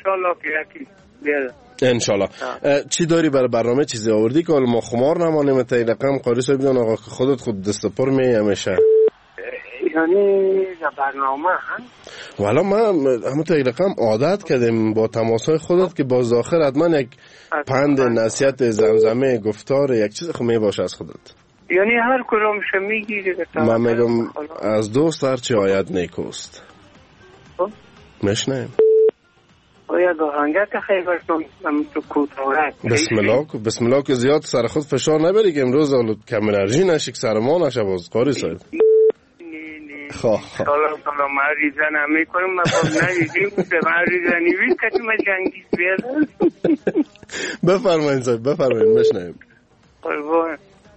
انشالله. چی داری برای برنامه؟ چیزی آوردی که ما خمار نمانیم تا این رقم قاری صاحب جان آقا که خودت خود دست پر می همیشه
یعنی برنامه
والا ما همون تا این رقم عادت کردیم با تماسهای خودت که باز آخر حتما یک پند نصیحت زمزمه گفتار یک چیز خو می باشه از خودت.
یعنی هر کدومش میگیری؟
من میگم از دوست هرچی آید نیکوست مشنیم
یا گاهنگت خیلی برسون تو کوتاورک
بسم الله که زیاد سر خود فشار نبری که امروز کم انرژی نشی که سر ما نشه باز قاری صاحب.
سلام مریضه نمی کنم ما باز ندیدیم که مریضه نیوید که تو ما جنگیز بیادن.
بفرمایید صاحب بفرمایید بشنویم.
قربان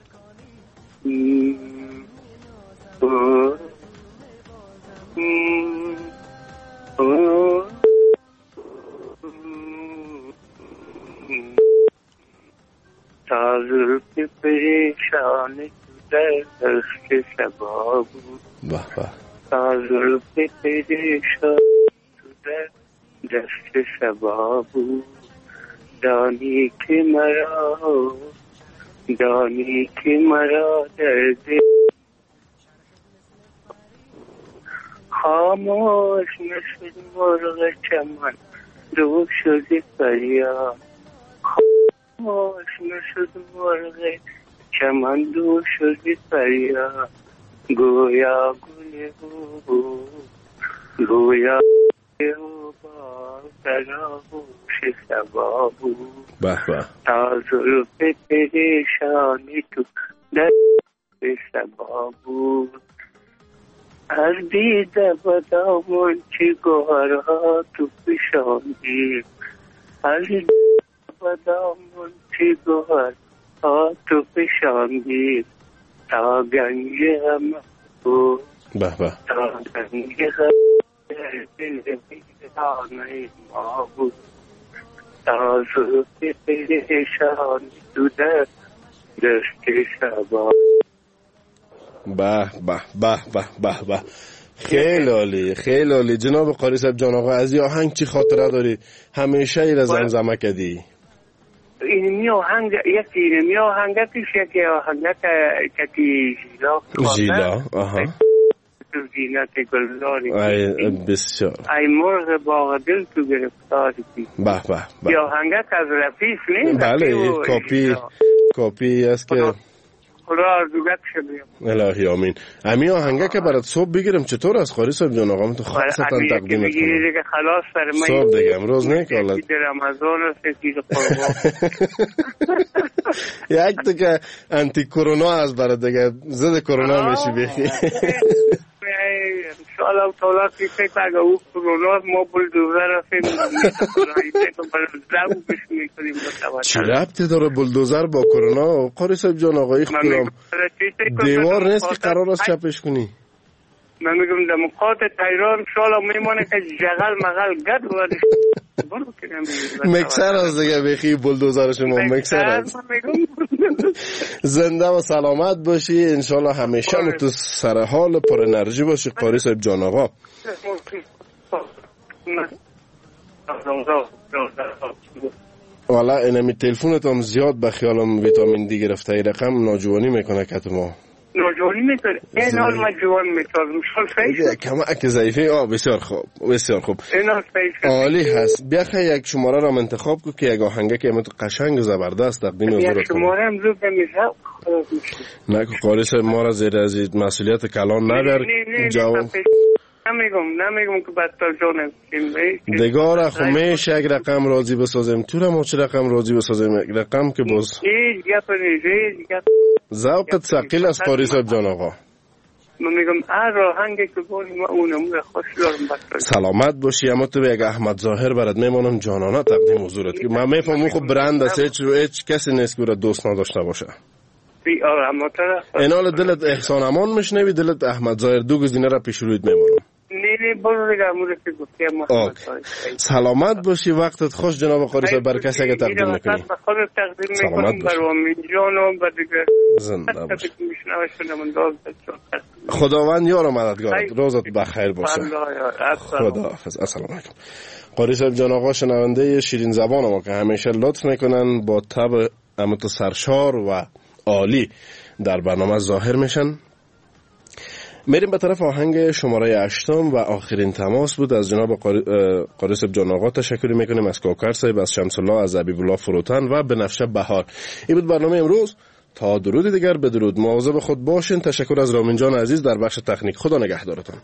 تازر که پریشان دست سبا بود تازر که پریشان دست سبا بود دانی که مرا درد خاموش نشد مرغ چمن دو شد فریاد خاموش نشد مرغ چمن دو شد فریاد گویا گل گویا با تراوش سبا بود تا زلف پریشانی تو دست سبا بود از دیده بدامون چی گوهرها تو پیشاندیم از دیده بدامون چی گوهرها تو پیشاندیم تا گنج غم بود تا گنج غم دل بیدانه ما بود تا زلف پریشانی تو دست سبا.
به خیلی عالی جناب قاری صاحب جان آقا. از این آهنگ چی خاطره داری؟ همیشه ای را زمزمه کردی؟
اینمی آهنگ یکی آهنگتش یکی آهنگت کتی
ژیلا
زینت گلزاری
بسیار
ای مرغ باغ دل تو گرفتاری یا آهنگت از رفیق نیست؟
بله کاپی است که
خدا آرزوگت شدیم.
الهی آمین. امی آهنگه که برات صبح بگیرم چطور از قاری صاحب جان آقا؟ من تو خاصتا تقدیمت کنم
دیگه خلاص سر من
صبح دیگه امروز نه که
حالت رمضان است دیگه قربان
یک تا که انتی کرونا از برات دیگه ضد کرونا میشی بخی
انشاءالله تعالی که فکر اگه او کرونا ما بلدوزر هستیم
چی ربطی داره بلدوزر با کرونا؟ قاری صاحب جان آقایی خودم دیوار نیست که قرار است چپش کنی.
من میگم دموقات تیران انشاءالله میمانه که جغل مغل گد وارش
مکسر از دیگه بخی بلدوزر شما مکسر از زنده و سلامت باشی انشالله همیشه تو سر حال پر انرژی باشی قاری صاحب جان آقا. والا اینمی تلفونت هم زیاد به خیالم ویتامین دی گرفته ای رقم ناجوانی میکنه که ما
ناجوانی میکنه. این حال من جوان میتازم شال فیش
کمک ضعیفه. بسیار خوب بسیار خوب،
این حال فیش
عالی هست. بیاخه یک شماره را انتخاب کو که یک آهنگه که امت قشنگ و زبردست تقدیم حضورت کنم.
یک شماره هم زود بمیزه
نه که قاری صاحب ما را زیر از مسئولیت کلان نبر.
نمیگم که بدتر جانم
دگاره خمیشه یک رقم راضی بسازیم. تو را ما چه رقم راضی بسازیم؟ یک رقم که باز ذوقت ثقیل است قاری صاحب جان آقا.
من میگم هر آهنگی که بونی ما اونم خوش دارم بدتر.
سلامت باشی. اما تو یک احمد ظاهر برات میمانم جانانه تقدیم حضورت که من میفهمم خب برند است، هیچ کسی نیست که دوست نداشته باشه. اینال دلت احسان امان میشنوی، دلت احمد ظاهر، دو گزینه را پیش رویت میمانم.
نه برو دیگه امور که گفتی محمد.
سلامت باشی، وقتت خوش جناب قاری صاحب. بر کسی که تقدیم میکنی
سلامت باشی.
زنده باشی. خداوند یار و مددگارت. روزت بخیر باشه. خدا حافظ. السلام علیکم. قاری صاحب جان آقا شنونده شیرین زبان ما که همیشه لطف میکنن با طبع امت سرشار و عالی در برنامه ظاهر میشن. میریم به طرف آهنگ شماره 8 و آخرین تماس بود از جناب قاری صاحب جان آقا. تشکر میکنیم از کوکر صاحب، از شمس الله، از حبیب الله فروتن و بنفشه بهار. این بود برنامه امروز. تا درود دیگر بدرود. مواظب خود باشین. تشکر از رامین جان عزیز در بخش تکنیک. خدا نگهدارتان.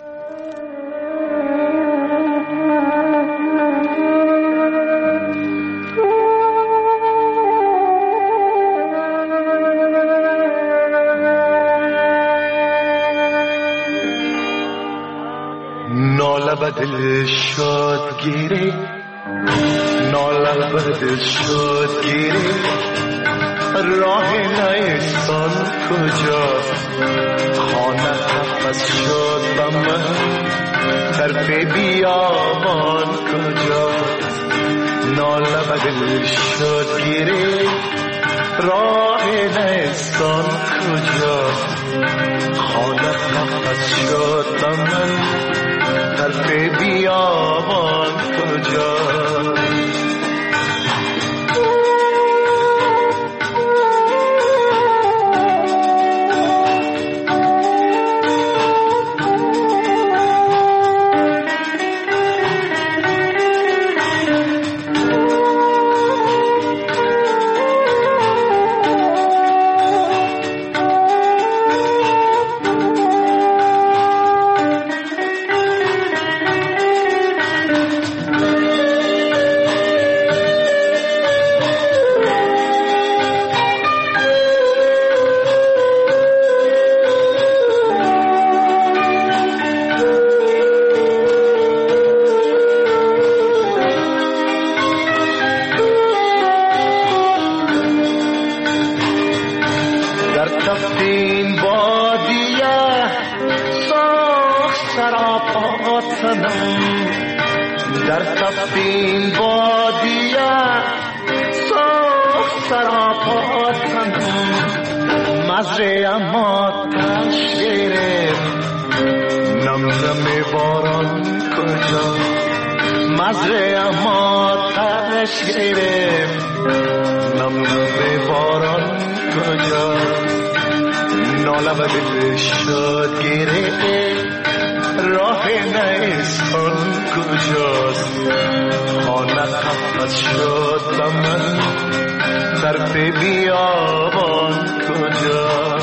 بدل شد گیری ناله بدل شد گیری راه نیستان کجاست خانه تفس شد به من طرف بیابان کجاست ناله بدل شد گیری راه نیستان کجاست خانه تفس شد به من طرف بیابان کجاست در تفین بادیه ساخت سراپاتم مزه اما تش گرفت نم نم باران کجا مزه اما تش گرفت نم نم باران کجا ناله به دل شد گرفت راه نیستان کجاست خانه تفت شد به من طرف بیابان کجاست